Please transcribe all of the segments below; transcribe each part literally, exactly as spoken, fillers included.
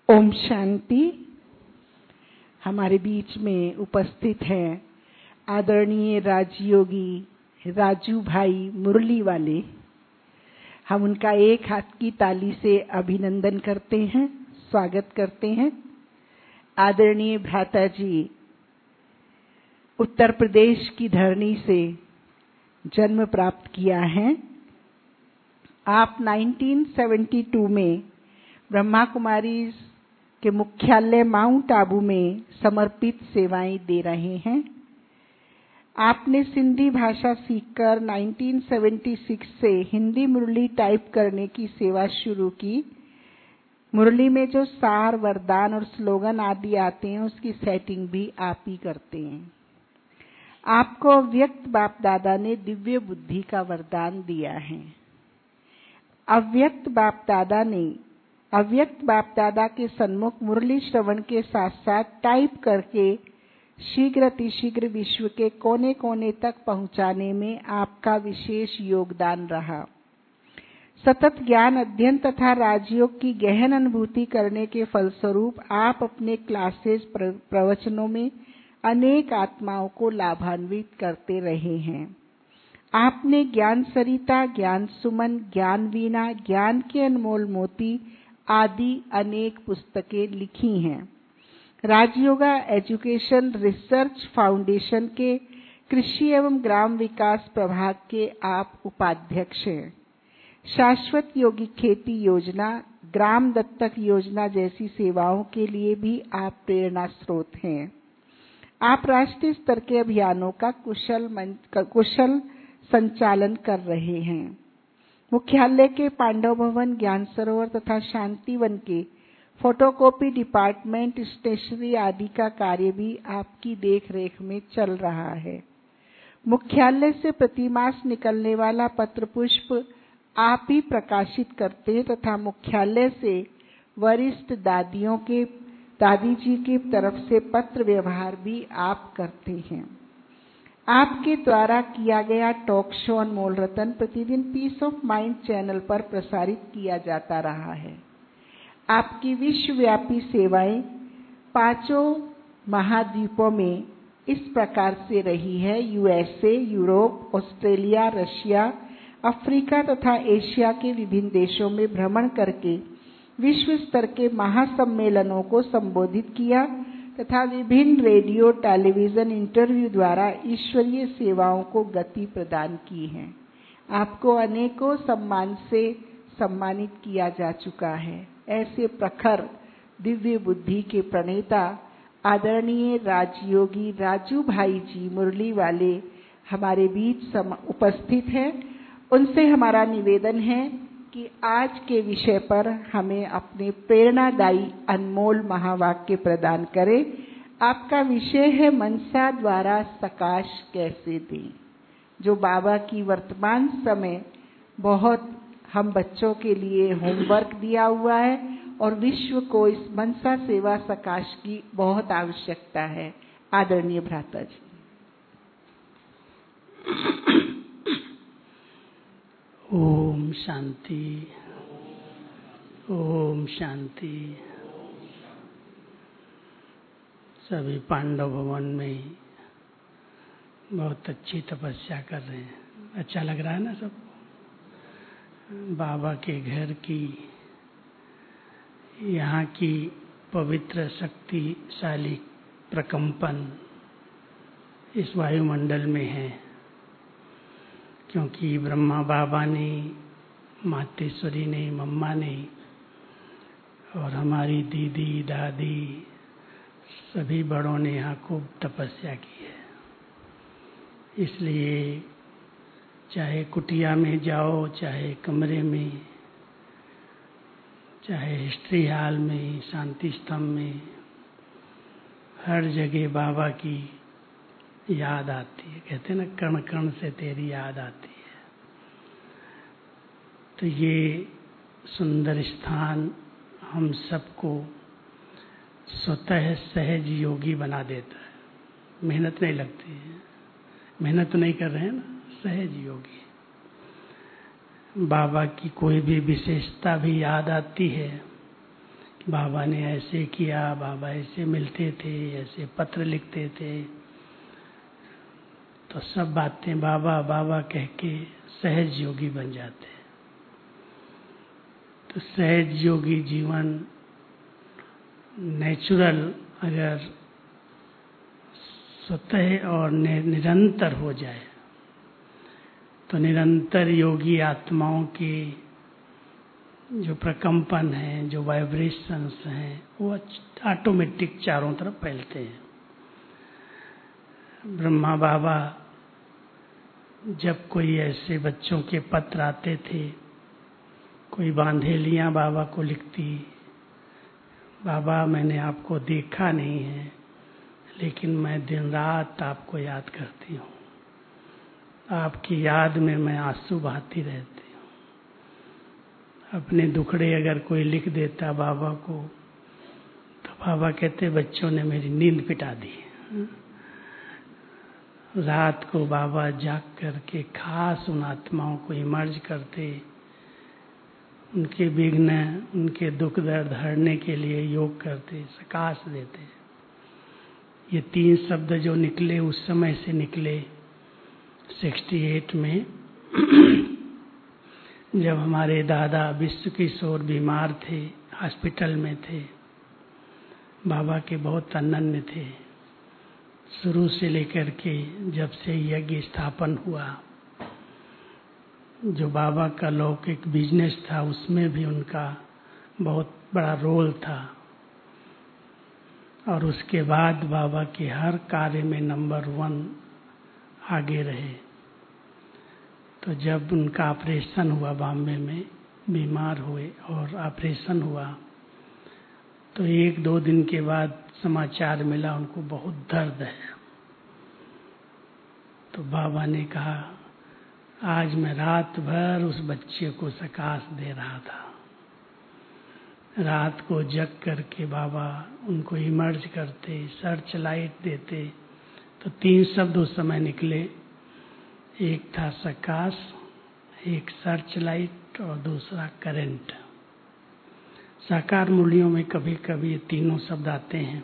ओम शांति। हमारे बीच में उपस्थित हैं आदरणीय राजयोगी राजू भाई मुरली वाले। हम उनका एक हाथ की ताली से अभिनंदन करते हैं, स्वागत करते हैं। आदरणीय भ्राता जी उत्तर प्रदेश की धरनी से जन्म प्राप्त किया है। आप उन्नीस सौ बहत्तर में ब्रह्मा कुमारी के मुख्यालय माउंट आबू में समर्पित सेवाएं दे रहे हैं। आपने सिंधी भाषा सीखकर उन्नीस सौ छिहत्तर से हिंदी मुरली टाइप करने की सेवा शुरू की। मुरली में जो सार, वरदान और स्लोगन आदि आते हैं उसकी सेटिंग भी आप ही करते हैं। आपको अव्यक्त बाप दादा ने दिव्य बुद्धि का वरदान दिया है। अव्यक्त बाप दादा ने अव्यक्त बाप दादा के सन्मुख मुरली श्रवण के साथ साथ टाइप करके शीघ्र अतिशीघ्र विश्व के कोने कोने तक पहुंचाने में आपका विशेष योगदान रहा। सतत ज्ञान अध्ययन तथा राजयोग की गहन अनुभूति करने के फलस्वरूप आप अपने क्लासेस प्रवचनों में अनेक आत्माओं को लाभान्वित करते रहे हैं। आपने ज्ञान सरिता, ज्ञान सुमन, ज्ञान वीणा, ज्ञान के अनमोल मोती आदि अनेक पुस्तकें लिखी हैं। राजयोगा एजुकेशन रिसर्च फाउंडेशन के कृषि एवं ग्राम विकास प्रभाग के आप उपाध्यक्ष हैं। शाश्वत योगी खेती योजना, ग्राम दत्तक योजना जैसी सेवाओं के लिए भी आप प्रेरणा स्रोत हैं। आप राष्ट्रीय स्तर के अभियानों का कुशल कुशल संचालन कर रहे हैं। मुख्यालय के पांडव भवन, ज्ञान सरोवर तथा शांतिवन के फोटोकॉपी डिपार्टमेंट, स्टेशनरी आदि का कार्य भी आपकी देखरेख में चल रहा है। मुख्यालय से प्रतिमास निकलने वाला पत्र पुष्प आप ही प्रकाशित करते हैं तथा मुख्यालय से वरिष्ठ दादियों के दादी जी की तरफ से पत्र व्यवहार भी आप करते हैं। आपके द्वारा किया गया टॉक शो अनमोल रतन प्रतिदिन पीस ऑफ माइंड चैनल पर प्रसारित किया जाता रहा है। आपकी विश्वव्यापी सेवाएं पांचों महाद्वीपों में इस प्रकार से रही है। USA, Europe, Australia, Russia, Africa तथा एशिया के विभिन्न देशों में भ्रमण करके विश्व स्तर के महासम्मेलनों को संबोधित किया तथा विभिन्न रेडियो, टेलीविजन इंटरव्यू द्वारा ईश्वरीय सेवाओं को गति प्रदान की है। आपको अनेकों सम्मान से सम्मानित किया जा चुका है। ऐसे प्रखर दिव्य बुद्धि के प्रणेता आदरणीय राजयोगी राजू भाई जी मुरली वाले हमारे बीच उपस्थित हैं। उनसे हमारा निवेदन है कि आज के विषय पर हमें अपने प्रेरणादायी अनमोल महावाक्य प्रदान करें। आपका विषय है मनसा द्वारा सकाश कैसे दें, जो बाबा की वर्तमान समय बहुत हम बच्चों के लिए होमवर्क दिया हुआ है और विश्व को इस मनसा सेवा सकाश की बहुत आवश्यकता है। आदरणीय भ्राता जी। ओम शांति, ओम शांति। सभी पांडव भवन में बहुत अच्छी तपस्या कर रहे हैं। अच्छा लग रहा है ना सबको? बाबा के घर की, यहाँ की पवित्र शक्तिशाली प्रकंपन इस वायुमंडल में है, क्योंकि ब्रह्मा बाबा ने, मातेश्वरी ने, मम्मा ने और हमारी दीदी, दादी, सभी बड़ों ने यहाँ खूब तपस्या की है। इसलिए चाहे कुटिया में जाओ, चाहे कमरे में, चाहे हिस्ट्री हॉल में, शांति स्तंभ में, हर जगह बाबा की याद आती है। कहते हैं ना, कण कण से तेरी याद आती है। तो ये सुंदर स्थान हम सबको स्वतः सहज योगी बना देता है। मेहनत नहीं लगती है, मेहनत तो नहीं कर रहे हैं ना, सहज योगी। बाबा की कोई भी विशेषता भी याद आती है बाबा ने ऐसे किया, बाबा ऐसे मिलते थे, ऐसे पत्र लिखते थे। तो सब बातें बाबा बाबा कह के सहज योगी बन जाते हैं। तो सहज योगी जीवन नेचुरल अगर स्वतः और निरंतर हो जाए तो निरंतर योगी आत्माओं की जो प्रकंपन हैं, जो वाइब्रेशंस हैं, वो ऑटोमेटिक चारों तरफ फैलते हैं। ब्रह्मा बाबा जब कोई ऐसे बच्चों के पत्र आते थे, कोई बांधेलियां बाबा को लिखती, बाबा मैंने आपको देखा नहीं है लेकिन मैं दिन रात आपको याद करती हूँ, आपकी याद में मैं आंसू बहाती रहती हूँ। अपने दुखड़े अगर कोई लिख देता बाबा को तो बाबा कहते बच्चों ने मेरी नींद पिटा दी। रात को बाबा जाग करके खास उन आत्माओं को इमर्ज करते, उनके विघ्न, उनके दुख दर्द हरने के लिए योग करते, सकाश देते। ये तीन शब्द जो निकले उस समय से निकले अड़सठ में जब हमारे दादा विश्व किशोर बीमार थे, हॉस्पिटल में थे। बाबा के बहुत अनन्य थे शुरू से लेकर के जब से यज्ञ स्थापन हुआ। जो बाबा का लौकिक बिजनेस था उसमें भी उनका बहुत बड़ा रोल था और उसके बाद बाबा के हर कार्य में नंबर वन आगे रहे। तो जब उनका ऑपरेशन हुआ बॉम्बे में, बीमार हुए और ऑपरेशन हुआ तो एक दो दिन के बाद समाचार मिला उनको बहुत दर्द है। तो बाबा ने कहा आज मैं रात भर उस बच्चे को सकाश दे रहा था। रात को जग करके बाबा उनको इमर्ज करते, सर्च लाइट देते। तो तीन शब्द उस समय निकले, एक था सकाश, एक सर्च लाइट और दूसरा करंट। साकार मूल्यों में कभी कभी ये तीनों शब्द आते हैं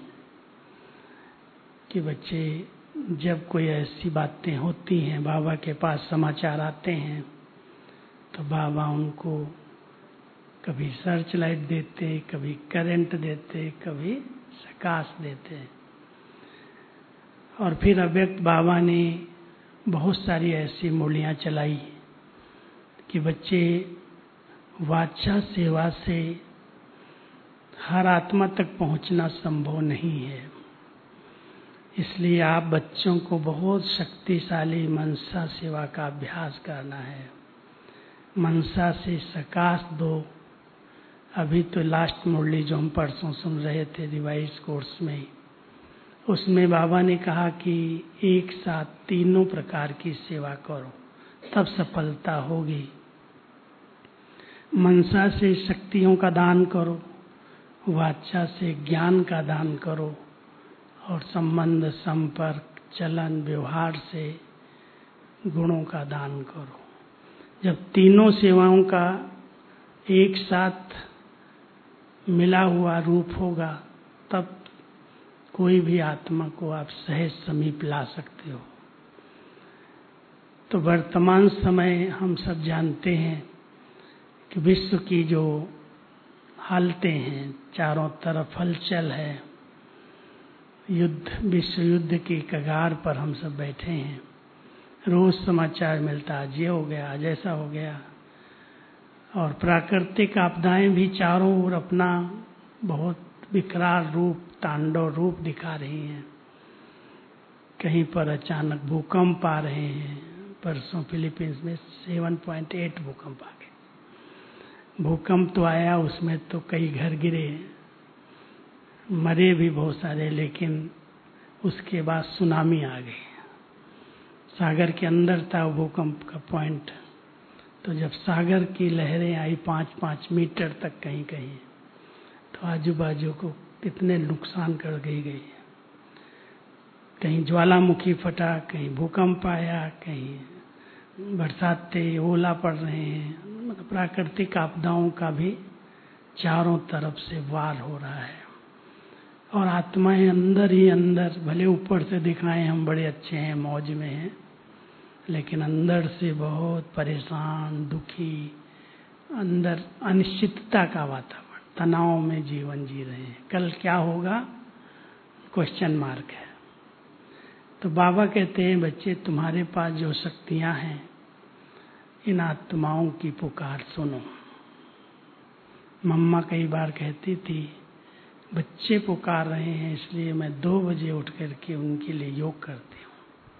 कि बच्चे जब कोई ऐसी बातें होती हैं, बाबा के पास समाचार आते हैं तो बाबा उनको कभी सर्च लाइट देते, कभी करंट देते, कभी सकाश देते। और फिर अव्यक्त बाबा ने बहुत सारी ऐसी मूलियाँ चलाई कि बच्चे वाचा सेवा से हर आत्मा तक पहुंचना संभव नहीं है। इसलिए आप बच्चों को बहुत शक्तिशाली मनसा सेवा का अभ्यास करना है। मनसा से सकाश दो। अभी तो लास्ट मुरली जो हम परसों सुन रहे थे रिवाइज कोर्स में, उसमें बाबा ने कहा कि एक साथ तीनों प्रकार की सेवा करो तब सफलता होगी। मनसा से शक्तियों का दान करो, वाचा से ज्ञान का दान करो और संबंध, संपर्क, चलन, व्यवहार से गुणों का दान करो। जब तीनों सेवाओं का एक साथ मिला हुआ रूप होगा तब कोई भी आत्मा को आप सहज समीप ला सकते हो। तो वर्तमान समय हम सब जानते हैं कि विश्व की जो हालतें हैं, चारों तरफ हलचल है, युद्ध, विश्व युद्ध की कगार पर हम सब बैठे हैं। रोज समाचार मिलता, आज ये हो गया, आज ऐसा हो गया। और प्राकृतिक आपदाएं भी चारों ओर अपना बहुत विकराल रूप, तांडव रूप दिखा रही हैं। कहीं पर अचानक भूकंप आ रहे हैं। परसों फिलीपींस में सात पॉइंट आठ भूकंप आ गए। भूकंप तो आया, उसमें तो कई घर गिरे, मरे भी बहुत सारे, लेकिन उसके बाद सुनामी आ गई। सागर के अंदर था भूकंप का पॉइंट। तो जब सागर की लहरें आई पाँच पाँच मीटर तक कहीं कहीं, तो आजू बाजू को कितने नुकसान कर गई गई। कहीं ज्वालामुखी फटा, कहीं भूकंप आया, कहीं बरसातें, ओला पड़ रहे हैं। मतलब प्राकृतिक आपदाओं का भी चारों तरफ से वार हो रहा है और आत्माएं अंदर ही अंदर, भले ऊपर से दिखाएं हम बड़े अच्छे हैं, मौज में हैं, लेकिन अंदर से बहुत परेशान, दुखी, अंदर अनिश्चितता का वातावरण, तनाव में जीवन जी रहे हैं। कल क्या होगा, क्वेश्चन मार्क है। तो बाबा कहते हैं, बच्चे तुम्हारे पास जो शक्तियां हैं, इन आत्माओं की पुकार सुनो। मम्मा कई बार कहती थी, बच्चे पुकार रहे हैं इसलिए मैं दो बजे उठ करके उनके लिए योग करती हूँ।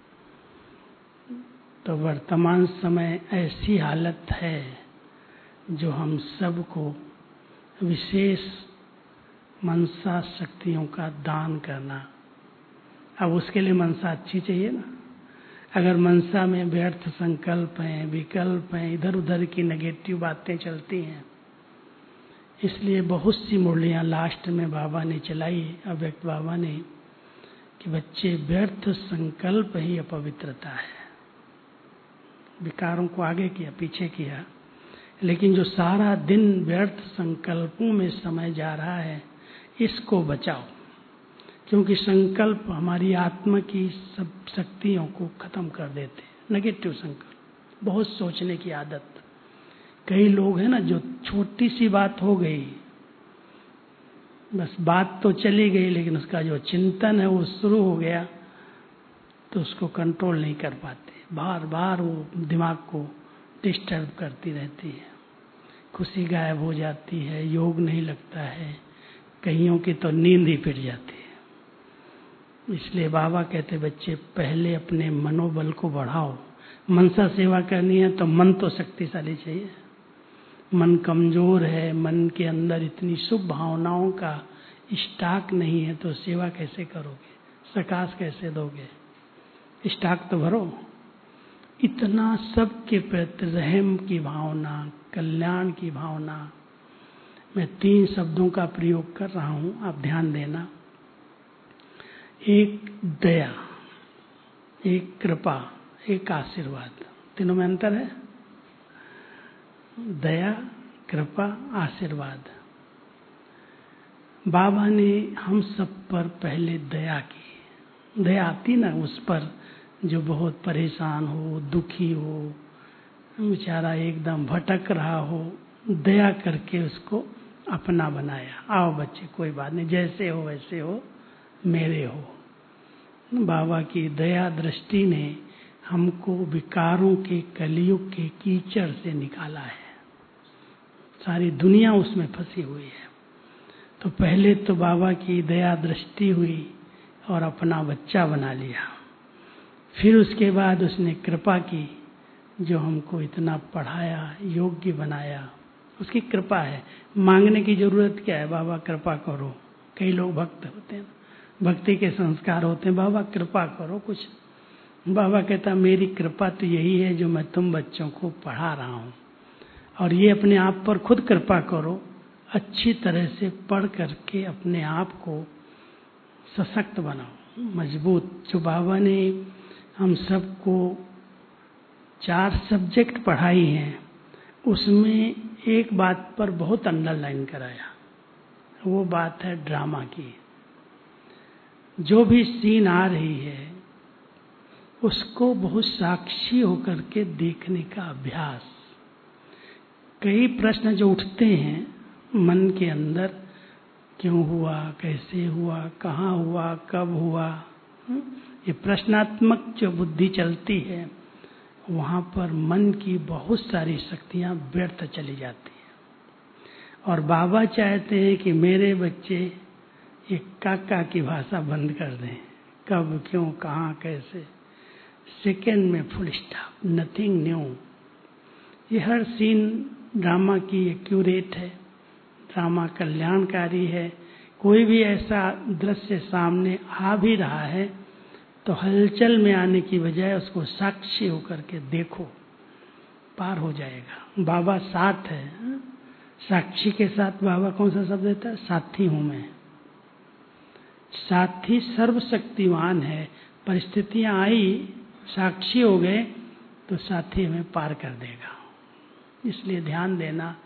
तो वर्तमान समय ऐसी हालत है जो हम सबको विशेष मनसा शक्तियों का दान करना। अब उसके लिए मनसा अच्छी चाहिए ना। अगर मनसा में व्यर्थ संकल्प हैं, विकल्प हैं, इधर उधर की नेगेटिव बातें चलती हैं, इसलिए बहुत सी मुरलियां लास्ट में बाबा ने चलाई, अव्यक्त बाबा ने, कि बच्चे व्यर्थ संकल्प ही अपवित्रता है। विकारों को आगे किया, पीछे किया, लेकिन जो सारा दिन व्यर्थ संकल्पों में समय जा रहा है, इसको बचाओ। क्योंकि संकल्प हमारी आत्मा की सब शक्तियों को खत्म कर देते हैं। नेगेटिव संकल्प, बहुत सोचने की आदत। कई लोग हैं ना, जो छोटी सी बात हो गई, बस बात तो चली गई, लेकिन उसका जो चिंतन है वो शुरू हो गया, तो उसको कंट्रोल नहीं कर पाते। बार बार वो दिमाग को डिस्टर्ब करती रहती है। खुशी गायब हो जाती है, योग नहीं लगता है, कईयों की तो नींद ही फिर जाती है। इसलिए बाबा कहते, बच्चे पहले अपने मनोबल को बढ़ाओ। मनसा सेवा करनी है तो मन तो शक्तिशाली चाहिए। मन कमजोर है, मन के अंदर इतनी शुभ भावनाओं का स्टॉक नहीं है, तो सेवा कैसे करोगे, सकाश कैसे दोगे? स्टॉक तो भरो। इतना सबके प्रति रहम की भावना, कल्याण की भावना। मैं तीन शब्दों का प्रयोग कर रहा हूं, आप ध्यान देना। एक दया, एक कृपा, एक आशीर्वाद। तीनों में अंतर है। दया, कृपा, आशीर्वाद। बाबा ने हम सब पर पहले दया की। दया आती ना उस पर जो बहुत परेशान हो, दुखी हो, बेचारा एकदम भटक रहा हो, दया करके उसको अपना बनाया। आओ बच्चे, कोई बात नहीं, जैसे हो वैसे हो, मेरे हो। बाबा की दया दृष्टि ने हमको विकारों के कलयुग के कीचड़ से निकाला है। सारी दुनिया उसमें फंसी हुई है। तो पहले तो बाबा की दया दृष्टि हुई और अपना बच्चा बना लिया। फिर उसके बाद उसने कृपा की, जो हमको इतना पढ़ाया, योग्य बनाया। उसकी कृपा है, मांगने की जरूरत क्या है? बाबा कृपा करो। कई लोग भक्त होते हैं, भक्ति के संस्कार होते हैं, बाबा कृपा करो कुछ। बाबा कहता, मेरी कृपा तो यही है जो मैं तुम बच्चों को पढ़ा रहा हूँ, और ये अपने आप पर खुद कृपा करो, अच्छी तरह से पढ़ करके अपने आप को सशक्त बनाओ, मजबूत। जो बाबा ने हम सबको चार सब्जेक्ट पढ़ाई हैं, उसमें एक बात पर बहुत अंडरलाइन कराया। वो बात है ड्रामा की। जो भी सीन आ रही है उसको बहुत साक्षी होकर के देखने का अभ्यास। कई प्रश्न जो उठते हैं मन के अंदर, क्यों हुआ, कैसे हुआ, कहाँ हुआ, कब हुआ, ये प्रश्नात्मक जो बुद्धि चलती है, वहाँ पर मन की बहुत सारी शक्तियाँ व्यर्थ चली जाती हैं। और बाबा चाहते हैं कि मेरे बच्चे ये काका की भाषा बंद कर दें। कब, क्यों, कहाँ, कैसे, सेकेंड में फुल स्टॉप, नथिंग न्यू। ये हर सीन ड्रामा की एक्यूरेट है, ड्रामा कल्याणकारी है। कोई भी ऐसा दृश्य सामने आ भी रहा है तो हलचल में आने की बजाय उसको साक्षी होकर के देखो, पार हो जाएगा। बाबा साथ है, साक्षी के साथ बाबा कौन सा शब्द देता है? साथी हूं मैं। साथी सर्वशक्तिमान है। परिस्थितियां आई, साक्षी हो गए तो साथी हमें पार कर देगा। इसलिए ध्यान देना,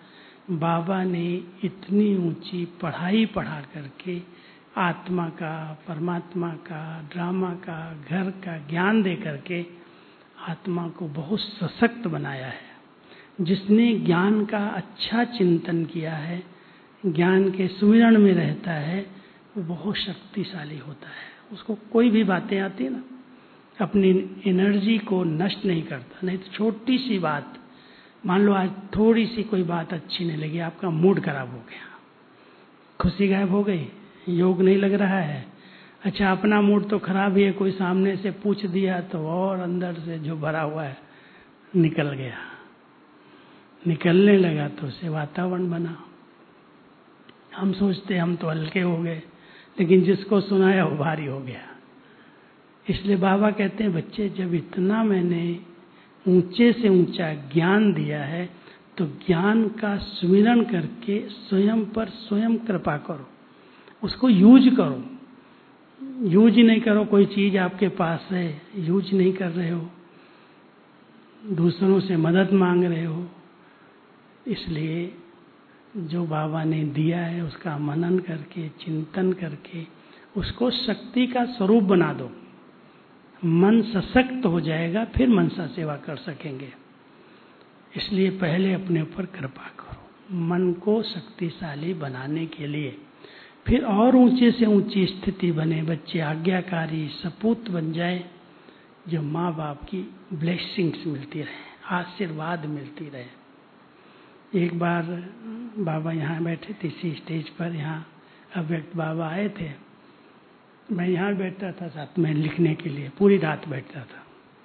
बाबा ने इतनी ऊंची पढ़ाई पढ़ा करके आत्मा का, परमात्मा का, ड्रामा का, घर का ज्ञान दे करके आत्मा को बहुत सशक्त बनाया है। जिसने ज्ञान का अच्छा चिंतन किया है, ज्ञान के सुमिरण में रहता है, वो बहुत शक्तिशाली होता है। उसको कोई भी बातें आती है ना, अपनी एनर्जी को नष्ट नहीं करता। नहीं तो छोटी सी बात, मान लो आज थोड़ी सी कोई बात अच्छी नहीं लगी, आपका मूड खराब हो गया, खुशी गायब हो गई, योग नहीं लग रहा है। अच्छा, अपना मूड तो खराब ही है, कोई सामने से पूछ दिया तो और अंदर से जो भरा हुआ है निकल गया। निकलने लगा तो उससे वातावरण बना। हम सोचते हम तो हल्के हो गए, लेकिन जिसको सुनाया वो भारी हो गया। इसलिए बाबा कहते हैं, बच्चे जब इतना मैंने ऊंचे से ऊंचा ज्ञान दिया है तो ज्ञान का सुमिरन करके स्वयं पर स्वयं कृपा करो, उसको यूज करो। यूज नहीं करो, कोई चीज आपके पास है, यूज नहीं कर रहे हो, दूसरों से मदद मांग रहे हो। इसलिए जो बाबा ने दिया है उसका मनन करके, चिंतन करके उसको शक्ति का स्वरूप बना दो। मन सशक्त हो जाएगा, फिर मनसा सेवा कर सकेंगे। इसलिए पहले अपने ऊपर कृपा करो मन को शक्तिशाली बनाने के लिए, फिर और ऊंचे से ऊंची स्थिति बने, बच्चे आज्ञाकारी सपूत बन जाए, जो माँ बाप की ब्लेसिंग्स मिलती रहे, आशीर्वाद मिलती रहे। एक बार बाबा यहाँ बैठे थे, इसी स्टेज पर, यहाँ अव्यक्त बाबा आए थे। मैं यहाँ बैठता था साथ में लिखने के लिए, पूरी रात बैठता था।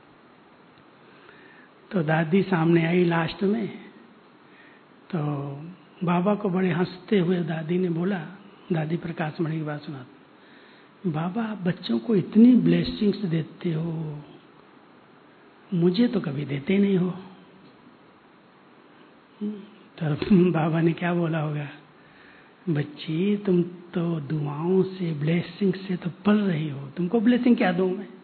तो दादी सामने आई लास्ट में, तो बाबा को बड़े हंसते हुए दादी ने बोला, दादी प्रकाश मणि की बात सुना, बाबा आप बच्चों को इतनी ब्लेसिंग्स देते हो, मुझे तो कभी देते नहीं हो। तो बाबा ने क्या बोला होगा, बच्ची तुम तो दुआओं से, ब्लेसिंग से तो पल रही हो, तुमको ब्लेसिंग क्या दूं मैं।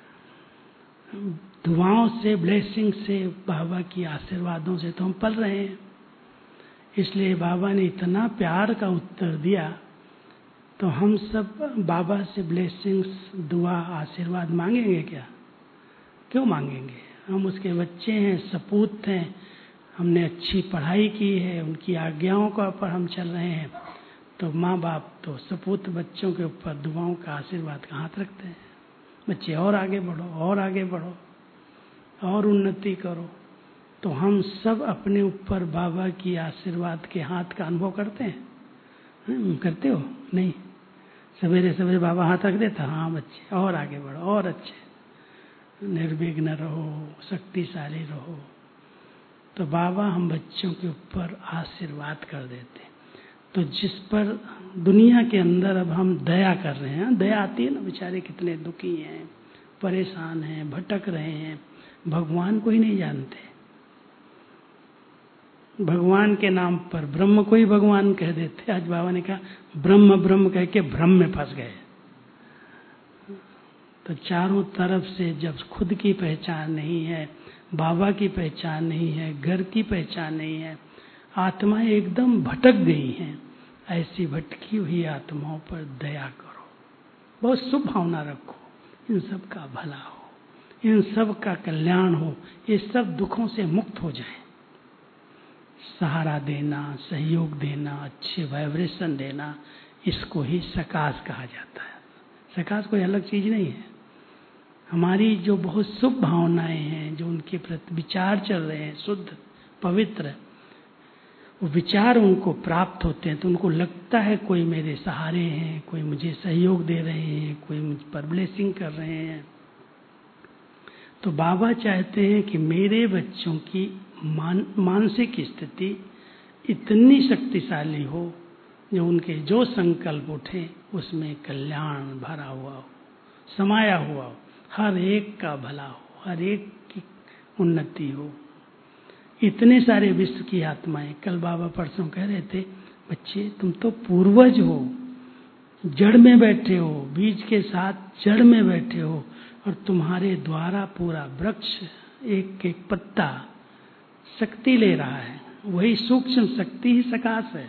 दुआओं से, ब्लेसिंग से, बाबा की आशीर्वादों से तो हम पल रहे हैं। इसलिए बाबा ने इतना प्यार का उत्तर दिया, तो हम सब बाबा से ब्लेसिंग्स, दुआ, आशीर्वाद मांगेंगे क्या? क्यों मांगेंगे? हम उसके बच्चे हैं, सपूत हैं, हमने अच्छी पढ़ाई की है, उनकी आज्ञाओं का पर हम चल रहे हैं। तो माँ बाप तो सपूत बच्चों के ऊपर दुआओं का, आशीर्वाद का हाथ रखते हैं। बच्चे और आगे बढ़ो, और आगे बढ़ो, और उन्नति करो। तो हम सब अपने ऊपर बाबा की आशीर्वाद के हाथ का अनुभव करते हैं। करते हो? नहीं। सवेरे सवेरे बाबा हाथ रख देता, हाँ बच्चे और आगे बढ़ो, और अच्छे, निर्विघ्न रहो, शक्तिशाली रहो। तो बाबा हम बच्चों के ऊपर आशीर्वाद कर देते। तो जिस पर दुनिया के अंदर अब हम दया कर रहे हैं, दया आती है ना, बेचारे कितने दुखी हैं, परेशान हैं, भटक रहे हैं, भगवान को ही नहीं जानते। भगवान के नाम पर ब्रह्म को ही भगवान कह देते। आज बाबा ने कहा ब्रह्म ब्रह्म कह के भ्रम में फंस गए। तो चारों तरफ से जब खुद की पहचान नहीं है, बाबा की पहचान नहीं है, घर की पहचान नहीं है, आत्माएं एकदम भटक गई हैं। ऐसी भटकी हुई आत्माओं पर दया करो, बहुत शुभ भावना रखो, इन सब का भला हो, इन सब का कल्याण हो, ये सब दुखों से मुक्त हो जाए। सहारा देना, सहयोग देना, अच्छे वाइब्रेशन देना, इसको ही सकाश कहा जाता है। सकाश कोई अलग चीज नहीं है। हमारी जो बहुत शुभ भावनाएं हैं, जो उनके प्रति विचार चल रहे हैं, शुद्ध पवित्र, वो विचार उनको प्राप्त होते हैं, तो उनको लगता है कोई मेरे सहारे हैं, कोई मुझे सहयोग दे रहे हैं, कोई मुझ पर ब्लेसिंग कर रहे हैं। तो बाबा चाहते हैं कि मेरे बच्चों की मान, मानसिक स्थिति इतनी शक्तिशाली हो, जो उनके जो संकल्प उठे उसमें कल्याण भरा हुआ हो, समाया हुआ हो, हर एक का भला हो, हर एक की उन्नति हो। इतने सारे विश्व की आत्माएं, कल बाबा परसों कह रहे थे, बच्चे तुम तो पूर्वज हो, जड़ में बैठे हो, बीज के साथ जड़ में बैठे हो, और तुम्हारे द्वारा पूरा वृक्ष एक एक पत्ता शक्ति ले रहा है, वही सूक्ष्म शक्ति ही सकाश है।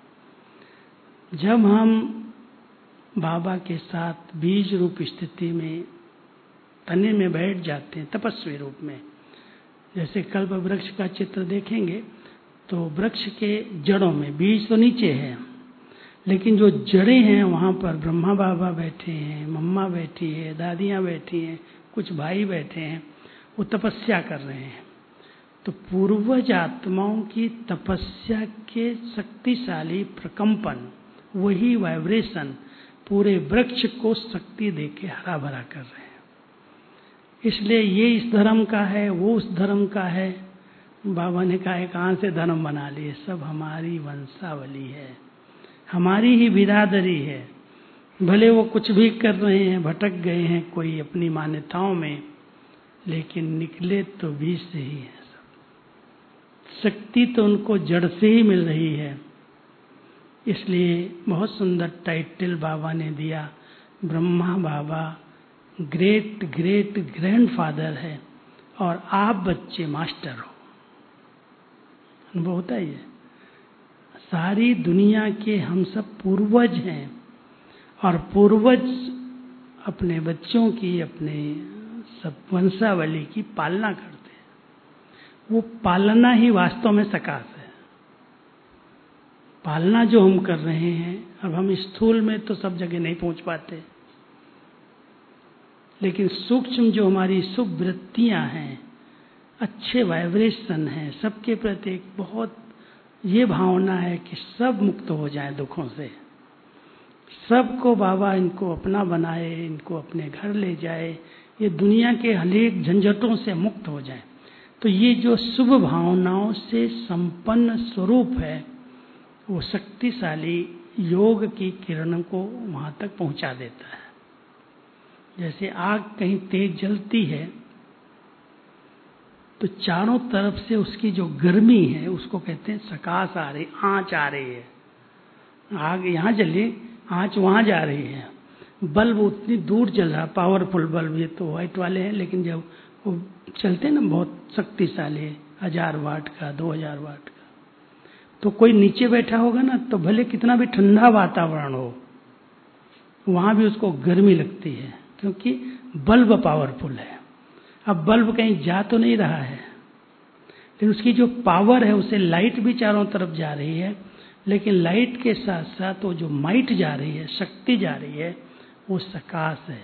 जब हम बाबा के साथ बीज रूप स्थिति में तने में बैठ जाते हैं, तपस्वी रूप में, जैसे कल्प वृक्ष का चित्र देखेंगे तो वृक्ष के जड़ों में, बीज तो नीचे है, लेकिन जो जड़ें हैं वहां पर ब्रह्मा बाबा बैठे हैं, मम्मा बैठी है, दादियां बैठी हैं, कुछ भाई बैठे हैं, वो तपस्या कर रहे हैं। तो पूर्वज आत्माओं की तपस्या के शक्तिशाली प्रकंपन, वही वाइब्रेशन पूरे वृक्ष को शक्ति देके हरा भरा कर रहे हैं। इसलिए ये इस धर्म का है, वो उस धर्म का है। बाबा ने कहा कहाँ से धर्म बना लिए, सब हमारी वंशावली है, हमारी ही बिरादरी है। भले वो कुछ भी कर रहे हैं, भटक गए हैं कोई अपनी मान्यताओं में, लेकिन निकले तो बीज से ही है। सब शक्ति तो उनको जड़ से ही मिल रही है। इसलिए बहुत सुंदर टाइटल बाबा ने दिया, Brahma Baba great great grandfather है और आप बच्चे मास्टर हो। अनुभव होता ही है। सारी दुनिया के हम सब पूर्वज हैं और पूर्वज अपने बच्चों की, अपने सब वंशावली की पालना करते हैं। वो पालना ही वास्तव में सकाश है। पालना जो हम कर रहे हैं, अब हम स्थूल में तो सब जगह नहीं पहुंच पाते, लेकिन सूक्ष्म जो हमारी शुभ वृत्तियां हैं, अच्छे वाइब्रेशन हैं, सबके प्रति एक बहुत ये भावना है कि सब मुक्त हो जाए दुखों से, सबको बाबा इनको अपना बनाए, इनको अपने घर ले जाए, ये दुनिया के हरेक झंझटों से मुक्त हो जाए। तो ये जो शुभ भावनाओं से संपन्न स्वरूप है, वो शक्तिशाली योग की किरणों को वहां तक पहुंचा देता है। जैसे आग कहीं तेज जलती है तो चारों तरफ से उसकी जो गर्मी है उसको कहते हैं सकाश आ रही, आंच आ रही है। आग यहाँ जली, आंच वहां जा रही है। बल्ब उतनी दूर जल रहा, पावरफुल बल्ब, ये तो व्हाइट वाले हैं, लेकिन जब वो चलते ना बहुत शक्तिशाली, हजार वाट का, दो हजार वाट का, तो कोई नीचे बैठा होगा ना तो भले कितना भी ठंडा वातावरण हो, वहां भी उसको गर्मी लगती है, क्योंकि बल्ब पावरफुल है। अब बल्ब कहीं जा तो नहीं रहा है, लेकिन उसकी जो पावर है, उसे लाइट भी चारों तरफ जा रही है, लेकिन लाइट के साथ साथ वो जो माइट जा रही है, शक्ति जा रही है, वो सकाश है।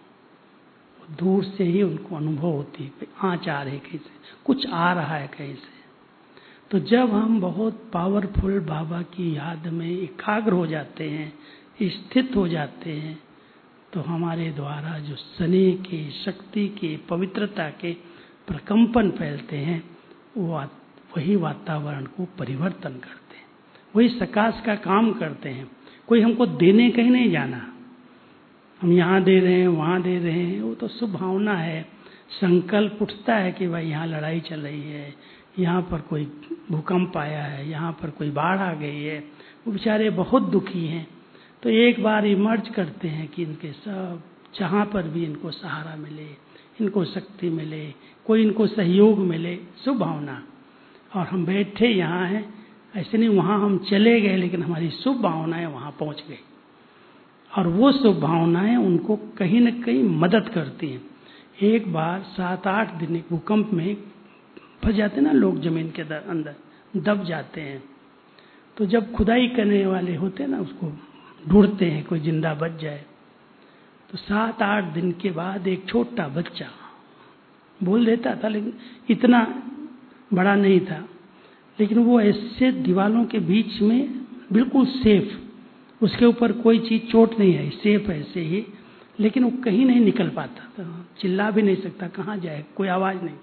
दूर से ही उनको अनुभव होती है, आँच आ रही कहीं से, कुछ आ रहा है कहीं से। तो जब हम बहुत पावरफुल बाबा की याद में एकाग्र हो जाते हैं, स्थित हो जाते हैं, तो हमारे द्वारा जो स्नेह के, शक्ति के, पवित्रता के प्रकंपन फैलते हैं, वो वही वातावरण को परिवर्तन करते हैं, वही सकाश का काम करते हैं। कोई हमको देने कहीं नहीं जाना, हम यहाँ दे रहे हैं, वहाँ दे रहे हैं, वो तो शुभ भावना है। संकल्प उठता है कि भाई यहाँ लड़ाई चल रही है, यहाँ पर कोई भूकंप आया है, यहाँ पर कोई बाढ़ आ गई है, वो बेचारे बहुत दुखी हैं। तो एक बार इमर्ज करते हैं कि इनके सब, जहाँ पर भी इनको सहारा मिले, इनको शक्ति मिले, कोई इनको सहयोग मिले, शुभ भावना। और हम बैठे यहाँ हैं, ऐसे नहीं वहाँ हम चले गए, लेकिन हमारी शुभ भावनाएं वहाँ पहुँच गई, और वो शुभ भावनाएं उनको कहीं न कहीं मदद करती हैं। एक बार सात आठ दिन भूकंप में फंस जाते ना लोग, जमीन के अंदर दब जाते हैं, तो जब खुदाई करने वाले होते हैं ना, उसको ढूंढते हैं कोई जिंदा बच जाए। तो सात आठ दिन के बाद एक छोटा बच्चा बोल देता था, लेकिन इतना बड़ा नहीं था, लेकिन वो ऐसे दीवालों के बीच में बिल्कुल सेफ, उसके ऊपर कोई चीज चोट नहीं आई, सेफ ऐसे ही, लेकिन वो कहीं नहीं निकल पाता था, चिल्ला भी नहीं सकता, कहाँ जाए, कोई आवाज नहीं था।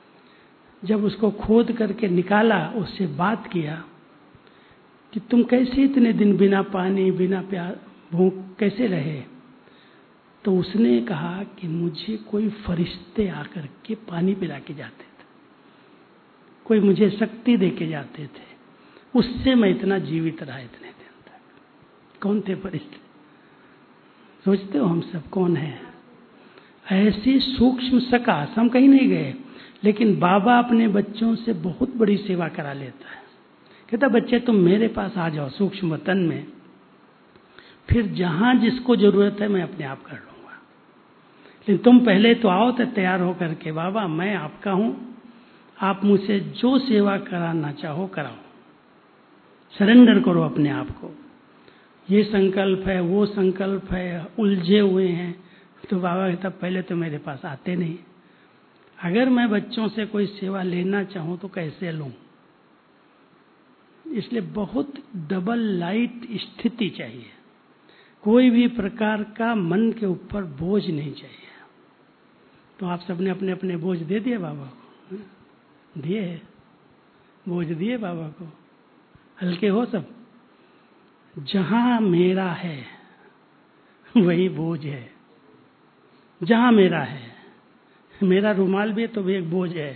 जब उसको खोद करके निकाला, उससे बात किया कि तुम कैसे इतने दिन बिना पानी, बिना प्यास, भूख कैसे रहे? तो उसने कहा कि मुझे कोई फरिश्ते आकर के पानी पिला के जाते थे, कोई मुझे शक्ति दे के जाते थे, उससे मैं इतना जीवित रहा इतने दिन तक। कौन थे फरिश्ते? सोचते हो हम सब कौन है? ऐसी सूक्ष्म सकाश, हम कहीं नहीं गए, लेकिन बाबा अपने बच्चों से बहुत बड़ी सेवा करा लेता है। कहता बच्चे तुम मेरे पास आ जाओ सूक्ष्म वतन में, फिर जहां जिसको जरूरत है मैं अपने आप कर लूंगा, लेकिन तुम पहले तो आओ तो तैयार होकर के, बाबा मैं आपका हूं, आप मुझसे जो सेवा कराना चाहो कराओ, सरेंडर करो अपने आप को। ये संकल्प है वो संकल्प है, उलझे हुए हैं, तो बाबा कहता पहले तो मेरे पास आते नहीं। अगर मैं बच्चों से कोई सेवा लेना चाहूं तो कैसे लूं? इसलिए बहुत डबल लाइट स्थिति चाहिए, कोई भी प्रकार का मन के ऊपर बोझ नहीं चाहिए। तो आप सबने अपने अपने बोझ दे दिए बाबा को, दिए बोझ दिए बाबा को, हल्के हो सब। जहां मेरा है वही बोझ है, जहां मेरा है, मेरा रुमाल भी तो भी एक बोझ है,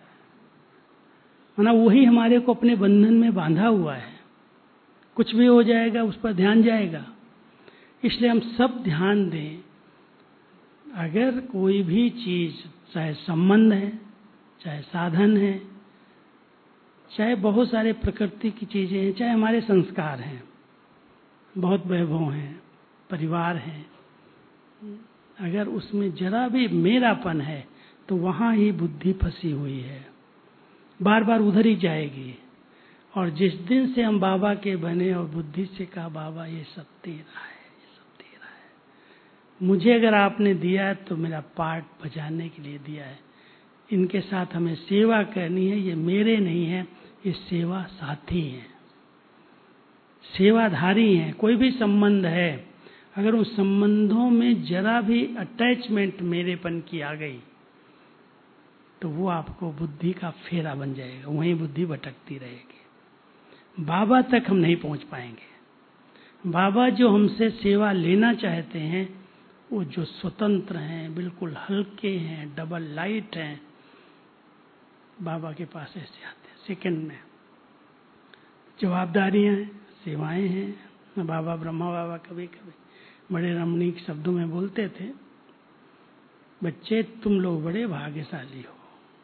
ना वही हमारे को अपने बंधन में बांधा हुआ है। कुछ भी हो जाएगा उस पर ध्यान जाएगा, इसलिए हम सब ध्यान दें। अगर कोई भी चीज, चाहे संबंध है, चाहे साधन है, चाहे बहुत सारे प्रकृति की चीजें हैं, चाहे हमारे संस्कार हैं, बहुत वैभव हैं, परिवार है, अगर उसमें जरा भी मेरापन है तो वहां ही बुद्धि फंसी हुई है, बार बार उधर ही जाएगी। और जिस दिन से हम बाबा के बने और बुद्धि से कहा बाबा ये सब तेरा है, ये सब तेरा है, मुझे अगर आपने दिया है तो मेरा पार्ट बजाने के लिए दिया है, इनके साथ हमें सेवा करनी है, ये मेरे नहीं है, ये सेवा साथी हैं, सेवाधारी हैं। कोई भी संबंध है, अगर उन संबंधों में जरा भी अटैचमेंट मेरेपन की आ गई तो वो आपको बुद्धि का फेरा बन जाएगा, वहीं बुद्धि भटकती रहेगी, बाबा तक हम नहीं पहुंच पाएंगे। बाबा जो हमसे सेवा लेना चाहते हैं, वो जो स्वतंत्र हैं, बिल्कुल हल्के हैं, डबल लाइट हैं, बाबा के पास ऐसे आते हैं सेकंड में। जवाबदारियां हैं, सेवाएं हैं। बाबा ब्रह्मा बाबा कभी कभी बड़े रमणीक शब्दों में बोलते थे, बच्चे तुम लोग बड़े भाग्यशाली हो।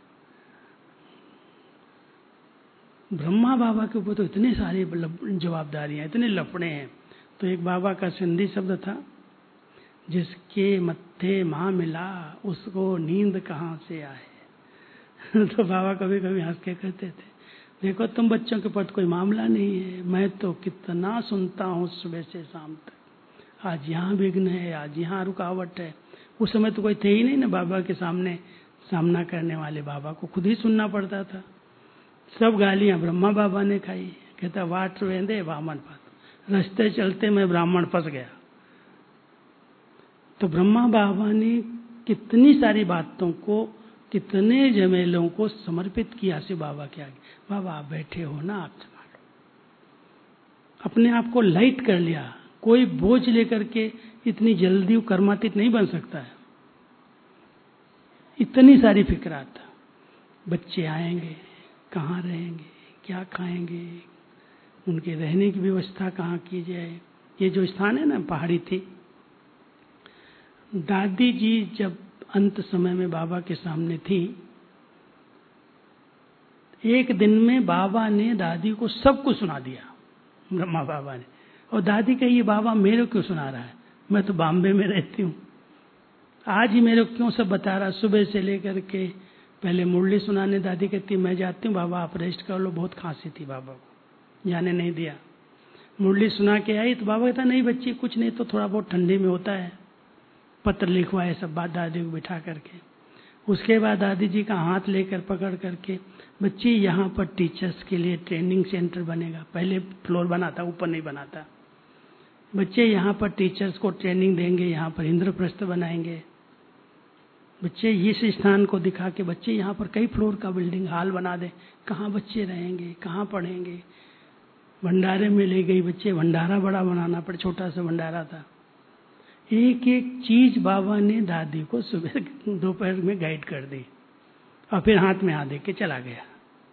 ब्रह्मा बाबा के ऊपर तो इतने सारे जवाबदारियां, इतने लफड़े हैं। तो एक बाबा का सिंधी शब्द था, जिसके मत्थे माँ मिला उसको नींद कहाँ से आए। तो बाबा कभी कभी हंस के कहते थे, देखो तुम बच्चों के ऊपर कोई मामला नहीं है, मैं तो कितना सुनता हूँ सुबह से शाम तक, आज यहाँ विघ्न है, आज यहाँ रुकावट है। उस समय तो कोई थे ही नहीं ना बाबा के सामने सामना करने वाले, बाबा को खुद ही सुनना पड़ता था। सब गालियां ब्रह्मा बाबा ने खाई। कहता वाट वेंदे वामन पात, रास्ते चलते मैं ब्राह्मण फंस गया। तो ब्रह्मा बाबा ने कितनी सारी बातों को, कितने झमेलों को समर्पित किया से बाबा के आगे। बाबा आप बैठे हो ना, आप संभालो, अपने आप को लाइट कर लिया। कोई बोझ लेकर के इतनी जल्दी कर्मातीत नहीं बन सकता है। इतनी सारी फिक्रात, बच्चे आएंगे, कहाँ रहेंगे, क्या खाएंगे, उनके रहने की व्यवस्था कहाँ की जाए। ये जो स्थान है ना, पहाड़ी थी। दादी जी जब अंत समय में बाबा के सामने थी, एक दिन में बाबा ने दादी को सब कुछ सुना दिया, ब्रह्मा बाबा ने। और दादी कही ये बाबा मेरे क्यों सुना रहा है, मैं तो बॉम्बे में रहती हूँ, आज ही मेरे को क्यों सब बता रहा। सुबह से लेकर के पहले मुरली सुनाने दादी कहती मैं जाती हूँ, बाबा आप रेस्ट कर लो, बहुत खांसी थी, बाबा को जाने नहीं दिया। मुरली सुना के आई तो बाबा कहता नहीं बच्ची कुछ नहीं, तो थोड़ा बहुत ठंडी में होता है। पत्र लिखवाए सब बात दादी को बिठा करके। उसके बाद दादी जी का हाथ लेकर पकड़ करके, बच्ची यहाँ पर टीचर्स के लिए ट्रेनिंग सेंटर बनेगा, पहले फ्लोर बना था, ऊपर नहीं बना था। बच्चे यहाँ पर टीचर्स को ट्रेनिंग देंगे, यहाँ पर इंद्रप्रस्थ बनाएंगे। बच्चे इस स्थान को दिखा के बच्चे यहाँ पर कई फ्लोर का बिल्डिंग हॉल बना दे, कहाँ बच्चे रहेंगे, कहाँ पढ़ेंगे। भंडारे में ले गई, बच्चे भंडारा बड़ा बनाना पड़े, छोटा सा भंडारा था। एक एक चीज बाबा ने दादी को सुबह दोपहर में गाइड कर दी और फिर हाथ में हाथ दे के चला गया।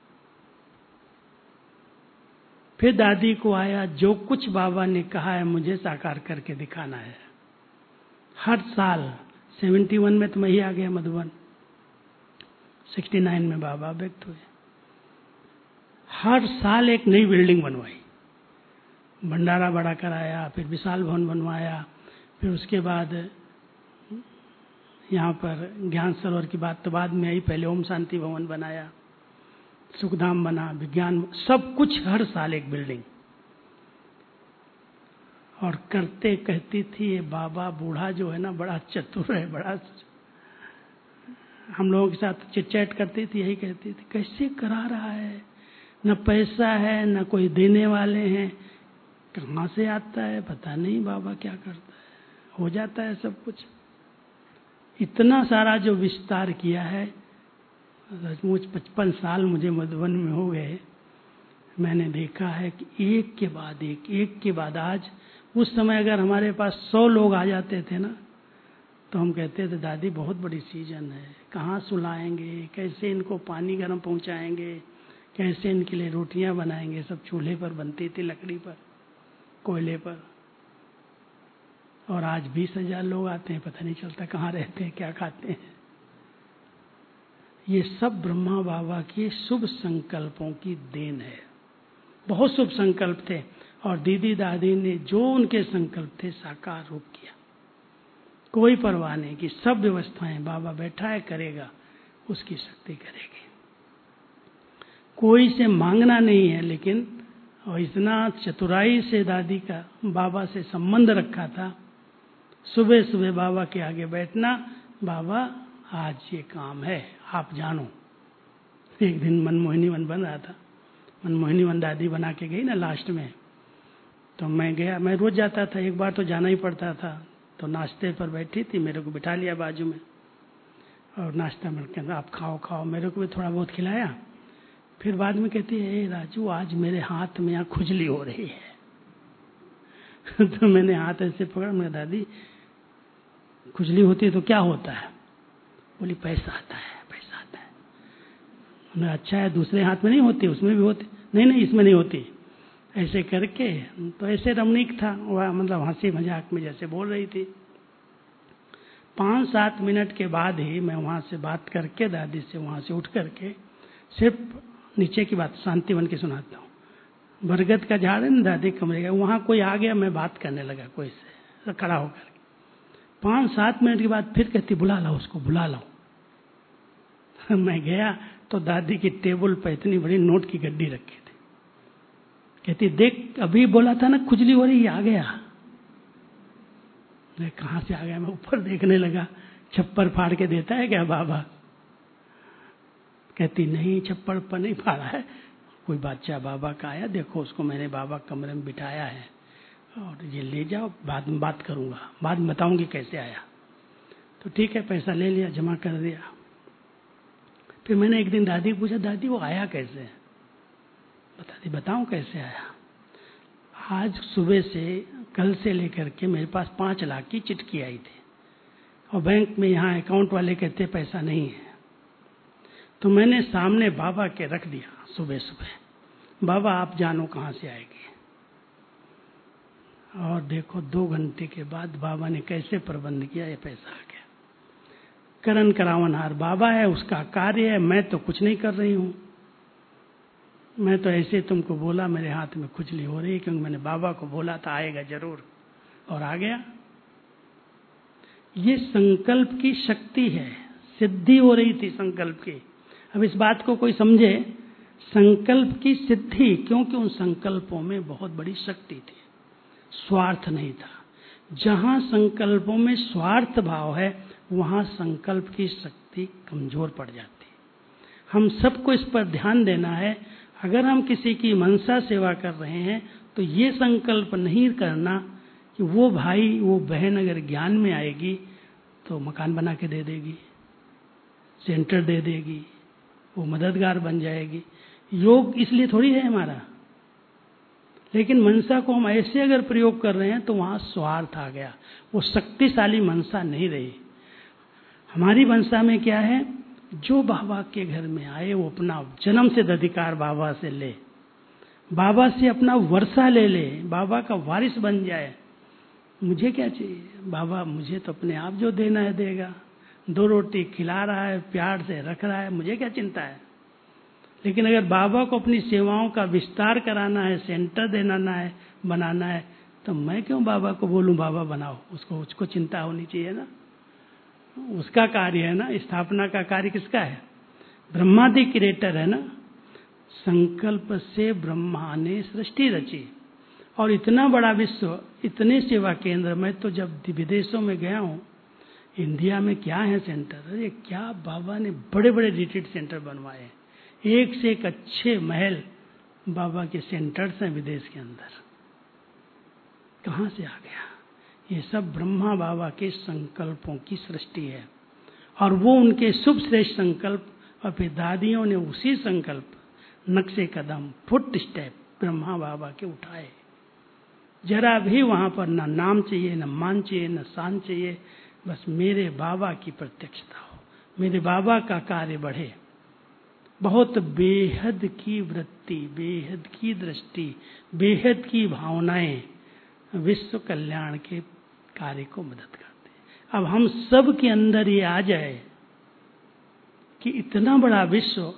फिर दादी को आया, जो कुछ बाबा ने कहा है मुझे साकार करके दिखाना है। हर साल सेवेंटी वन में तो मैं ही आ गया मधुबन, सिक्सटी नाइन में बाबा व्यक्त हुए। हर साल एक नई बिल्डिंग बनवाई, भंडारा बड़ा कराया, फिर विशाल भवन बनवाया, फिर उसके बाद यहाँ पर ज्ञान सरोवर की बात तो बाद में आई, पहले ओम शांति भवन बनाया, सुखधाम बना, विज्ञान, सब कुछ हर साल एक बिल्डिंग। और करते कहती थी ये बाबा बूढ़ा जो है ना बड़ा चतुर है, बड़ा, हम लोगों के साथ चिट चैट करती थी, यही कहती थी कैसे करा रहा है, न पैसा है न कोई देने वाले हैं, कहाँ से आता है पता नहीं, बाबा क्या करता है, हो जाता है सब कुछ। इतना सारा जो विस्तार किया है, मुझ पचपन साल मुझे मधुबन में हो गए, मैंने देखा है कि एक के बाद एक, एक के बाद आज। उस समय अगर हमारे पास सौ लोग आ जाते थे ना तो हम कहते थे दादी बहुत बड़ी सीजन है, कहाँ सुलाएंगे, कैसे इनको पानी गर्म पहुंचाएंगे, कैसे इनके लिए रोटियां बनाएंगे, सब चूल्हे पर बनती थी, लकड़ी पर, कोयले पर। और आज बीस हजार लोग आते हैं, पता नहीं चलता कहाँ रहते हैं, क्या खाते हैं। ये सब ब्रह्मा बाबा के शुभ संकल्पों की देन है। बहुत शुभ संकल्प थे और दीदी दादी ने जो उनके संकल्प थे साकार रूप किया। कोई परवाह नहीं कि सब व्यवस्थाएं बाबा बैठा है करेगा, उसकी शक्ति करेगी। कोई से मांगना नहीं है, लेकिन और इतना चतुराई से दादी का बाबा से संबंध रखा था। सुबह सुबह बाबा के आगे बैठना, बाबा आज ये काम है आप जानो। एक दिन मनमोहिनी वन बन रहा था, मनमोहिनी वन दादी बना के गई ना लास्ट में, तो मैं गया, मैं रोज जाता था, एक बार तो जाना ही पड़ता था। तो नाश्ते पर बैठी थी, मेरे को बिठा लिया बाजू में और नाश्ता मिल के आप खाओ खाओ, मेरे को भी थोड़ा बहुत खिलाया। फिर बाद में कहती है, ए राजू आज मेरे हाथ में यहाँ खुजली हो रही है। तो मैंने हाथ ऐसे पकड़ा, मैं दादी खुजली होती है तो क्या होता है? बोली पैसा आता है, पैसा आता है। मैं अच्छा है, दूसरे हाथ में नहीं होती, उसमें भी होती? नहीं नहीं इसमें नहीं होती। ऐसे करके तो ऐसे रमणीक था वह, मतलब हंसी मजाक में जैसे बोल रही थी। पाँच सात मिनट के बाद ही मैं वहां से बात करके दादी से वहां से उठ करके सिर्फ नीचे की बात शांतिवन की सुनाता हूँ। बरगद का झाड़ है ना दादी कमरे का, वहां कोई आ गया, मैं बात करने लगा कोई से खड़ा होकर। पाँच सात मिनट के बाद फिर कहती बुला लाओ उसको, बुला लाओ। मैं गया तो दादी की टेबल पर इतनी बड़ी नोट की गड्डी रखी थी। कहती देख अभी बोला था ना खुजली हो रही, आ गया। मैं कहां से आ गया? मैं ऊपर देखने लगा, छप्पर फाड़ के देता है क्या बाबा? कहती नहीं छप्पर पर नहीं फाड़ा है, कोई बादशाह बाबा का आया, देखो उसको मैंने बाबा कमरे में बिठाया है और ये ले जाओ, बाद में बात करूंगा, बाद में बताऊंगी कैसे आया। तो ठीक है, पैसा ले लिया, जमा कर दिया। फिर मैंने एक दिन दादी पूछा, दादी वो आया कैसे? बता दी, बताऊं कैसे आया? आज सुबह से कल से लेकर के मेरे पास पांच लाख की चिट्ठी आई थी और बैंक में यहाँ अकाउंट वाले कहते पैसा नहीं है। तो मैंने सामने बाबा के रख दिया सुबह सुबह, बाबा आप जानो कहाँ से आएगी। और देखो दो घंटे के बाद बाबा ने कैसे प्रबंध किया, ये पैसा आ गया। करण करावनहार बाबा है, उसका कार्य है, मैं तो कुछ नहीं कर रही हूँ। मैं तो ऐसे तुमको बोला मेरे हाथ में खुजली हो रही है, क्योंकि मैंने बाबा को बोला था आएगा जरूर, और आ गया। ये संकल्प की शक्ति है, सिद्धि हो रही थी संकल्प की। अब इस बात को कोई समझे, संकल्प की सिद्धि, क्योंकि उन संकल्पों में बहुत बड़ी शक्ति थी, स्वार्थ नहीं था। जहां संकल्पों में स्वार्थ भाव है वहां संकल्प की शक्ति कमजोर पड़ जाती। हम सबको इस पर ध्यान देना है। अगर हम किसी की मनसा सेवा कर रहे हैं तो ये संकल्प नहीं करना कि वो भाई वो बहन अगर ज्ञान में आएगी तो मकान बना के दे देगी, सेंटर दे देगी, वो मददगार बन जाएगी। योग इसलिए थोड़ी है हमारा, लेकिन मनसा को हम ऐसे अगर प्रयोग कर रहे हैं तो वहां स्वार्थ आ गया, वो शक्तिशाली मनसा नहीं रही। हमारी मनसा में क्या है, जो बाबा के घर में आए वो अपना जन्म सिद्ध अधिकार बाबा से ले, बाबा से अपना वर्षा ले ले, बाबा का वारिस बन जाए। मुझे क्या चाहिए, बाबा मुझे तो अपने आप जो देना है देगा, दो रोटी खिला रहा है, प्यार से रख रहा है, मुझे क्या चिंता है। लेकिन अगर बाबा को अपनी सेवाओं का विस्तार कराना है, सेंटर देना है, बनाना है, तो मैं क्यों बाबा को बोलूं बाबा बनाओ। उसको उसको चिंता होनी चाहिए ना, उसका कार्य है ना। स्थापना का कार्य किसका है? ब्रह्मादि क्रिएटर है ना। संकल्प से ब्रह्मा ने सृष्टि रची और इतना बड़ा विश्व, इतने सेवा केंद्र। मैं तो जब विदेशों में गया हूँ, इंडिया में क्या है सेंटर, अरे क्या बाबा ने बड़े बड़े रिट्रीट सेंटर बनवाए, एक से एक अच्छे महल बाबा के सेंटर्स हैं विदेश के अंदर। कहाँ से आ गया? ये सब ब्रह्मा बाबा के संकल्पों की सृष्टि है और वो उनके शुभ श्रेष्ठ संकल्प, और फिर दादियों ने उसी संकल्प, नक्शे कदम, फुट स्टेप ब्रह्मा बाबा के उठाए। जरा भी वहां पर न नाम चाहिए, न मान चाहिए, न शान चाहिए, बस मेरे बाबा की प्रत्यक्षता हो, मेरे बाबा का कार्य बढ़े। बहुत बेहद की वृत्ति, बेहद की दृष्टि, बेहद की भावनाएं विश्व कल्याण के कार्य को मदद करते हैं। अब हम सब के अंदर ये आ जाए कि इतना बड़ा विश्व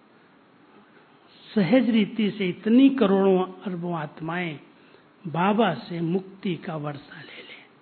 सहज रीति से, इतनी करोड़ों अरबों आत्माएं बाबा से मुक्ति का वर्षा ले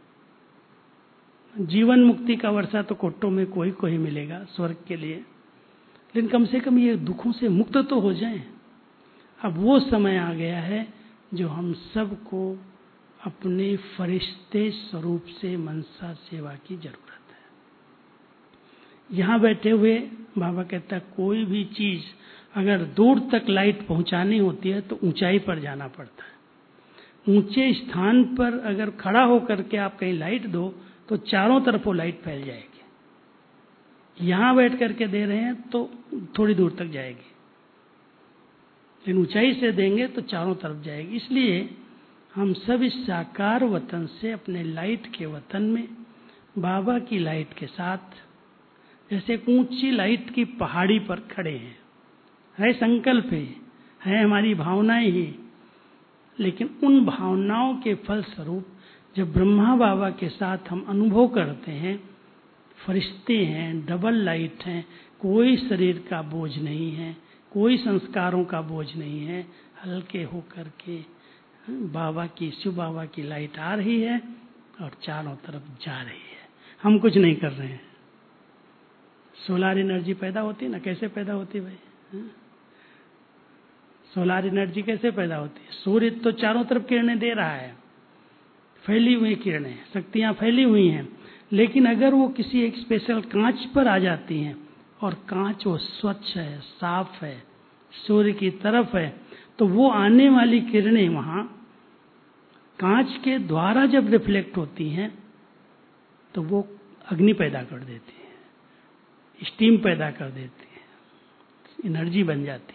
ले। जीवन मुक्ति का वर्षा तो कोटों में कोई कोई मिलेगा स्वर्ग के लिए, लेकिन कम से कम ये दुखों से मुक्त तो हो जाएं। अब वो समय आ गया है जो हम सबको अपने फरिश्ते स्वरूप से मनसा सेवा की जरूरत है। यहाँ बैठे हुए बाबा कहता है कोई भी चीज अगर दूर तक लाइट पहुंचानी होती है तो ऊंचाई पर जाना पड़ता है। ऊंचे स्थान पर अगर खड़ा होकर के आप कहीं लाइट दो तो चारों तरफ वो लाइट फैल जाएगी। यहां बैठ करके दे रहे हैं तो थोड़ी दूर तक जाएगी, लेकिन ऊंचाई से देंगे तो चारों तरफ जाएगी। इसलिए हम सब इस साकार वतन से अपने लाइट के वतन में बाबा की लाइट के साथ, जैसे एक ऊंची लाइट की पहाड़ी पर खड़े हैं। है संकल्प है, है हमारी भावनाएं ही, लेकिन उन भावनाओं के फलस्वरूप जब ब्रह्मा बाबा के साथ हम अनुभव करते हैं, फरिश्ते हैं, डबल लाइट हैं, कोई शरीर का बोझ नहीं है, कोई संस्कारों का बोझ नहीं है, हल्के होकर के बाबा की, शिव बाबा की लाइट आ रही है और चारों तरफ जा रही है। हम कुछ नहीं कर रहे हैं। सोलार एनर्जी पैदा होती है ना, कैसे पैदा होती है भाई? हा? सोलार एनर्जी कैसे पैदा होती है? सूर्य तो चारों तरफ किरणें दे रहा है, फैली हुई किरणें, शक्तियां फैली हुई हैं, लेकिन अगर वो किसी एक स्पेशल कांच पर आ जाती हैं और कांच वो स्वच्छ है, साफ है, सूर्य की तरफ है, तो वो आने वाली किरणें वहां कांच के द्वारा जब रिफ्लेक्ट होती हैं तो वो अग्नि पैदा कर देती है, स्टीम पैदा कर देती है, एनर्जी बन जाती है।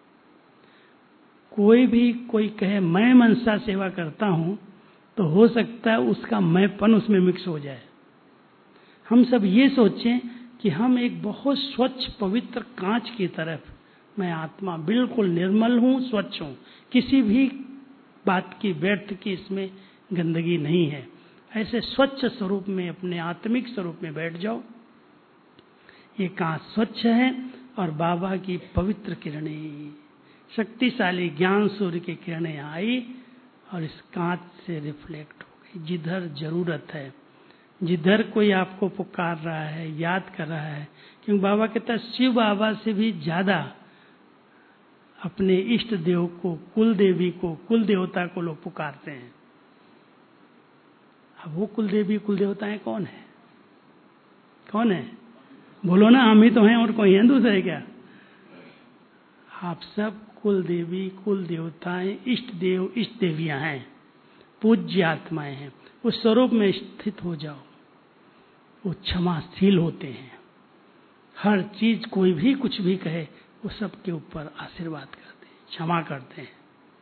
कोई भी कोई कहे मैं मनसा सेवा करता हूं तो हो सकता है उसका मैंपन उसमें मिक्स हो जाए। हम सब ये सोचें कि हम एक बहुत स्वच्छ पवित्र कांच की तरफ, मैं आत्मा बिल्कुल निर्मल हूं, स्वच्छ हूं, किसी भी बात की व्यर्थ की इसमें गंदगी नहीं है। ऐसे स्वच्छ स्वरूप में, अपने आत्मिक स्वरूप में बैठ जाओ। ये कांच स्वच्छ है और बाबा की पवित्र किरणें, शक्तिशाली ज्ञान सूर्य की किरणें आई और इस कांच से रिफ्लेक्ट हो गई। जिधर जरूरत है, जिधर कोई आपको पुकार रहा है, याद कर रहा है, क्योंकि बाबा कहता है शिव बाबा से भी ज्यादा अपने इष्ट देव को, कुल देवी को, कुल देवता को लोग पुकारते हैं। अब वो कुल देवी कुल देवताएं कौन है? कौन है? बोलो ना, हम ही तो हैं और कोई है दूसरे क्या? आप सब कुल देवी, कुल देवताएं, इष्ट देव, इष्ट देवियां हैं, पूज्य आत्माएं हैं। उस स्वरूप में स्थित हो जाओ। वो क्षमाशील होते हैं। हर चीज, कोई भी कुछ भी कहे, वो सबके ऊपर आशीर्वाद करते हैं, क्षमा करते हैं।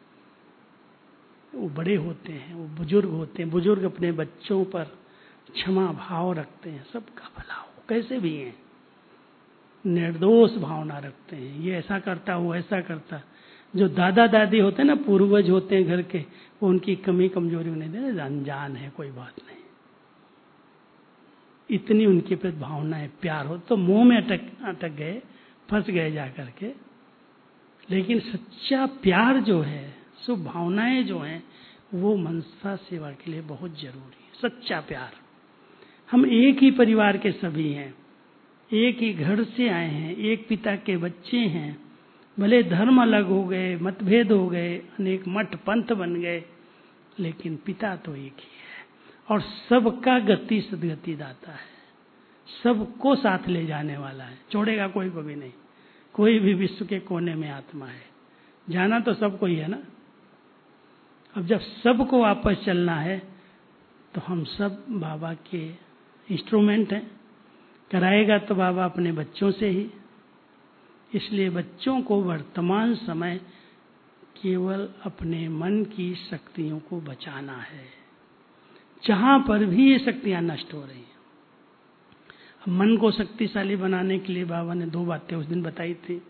वो बड़े होते हैं, वो बुजुर्ग होते हैं। बुजुर्ग अपने बच्चों पर क्षमा भाव रखते हैं, सबका भला हो, कैसे भी हैं, निर्दोष भावना रखते हैं। ये ऐसा करता, वो ऐसा करता। जो दादा दादी होते हैं ना, पूर्वज होते हैं घर के, वो उनकी कमी कमजोरी नहीं देते, अनजान है, कोई बात नहीं। इतनी उनके प्रति भावनाएं प्यार हो, तो मोह में अटक अटक गए, फंस गए जा करके। लेकिन सच्चा प्यार जो है, शुभ भावनाएं जो हैं, वो मनसा सेवा के लिए बहुत जरूरी है। सच्चा प्यार। हम एक ही परिवार के सभी हैं, एक ही घर से आए हैं, एक पिता के बच्चे हैं। भले धर्म अलग हो गए, मतभेद हो गए, अनेक मठ पंथ बन गए, लेकिन पिता तो एक ही है। और सबका गति सदगति दाता है, सबको साथ ले जाने वाला है, छोड़ेगा कोई को भी नहीं। कोई भी विश्व के कोने में आत्मा है, जाना तो सबको ही है ना। अब जब सबको वापस चलना है तो हम सब बाबा के इंस्ट्रूमेंट हैं। कराएगा तो बाबा अपने बच्चों से ही। इसलिए बच्चों को वर्तमान समय केवल अपने मन की शक्तियों को बचाना है, जहां पर भी ये शक्तियां नष्ट हो रही हैं। मन को शक्तिशाली बनाने के लिए बाबा ने दो बातें उस दिन बताई थी।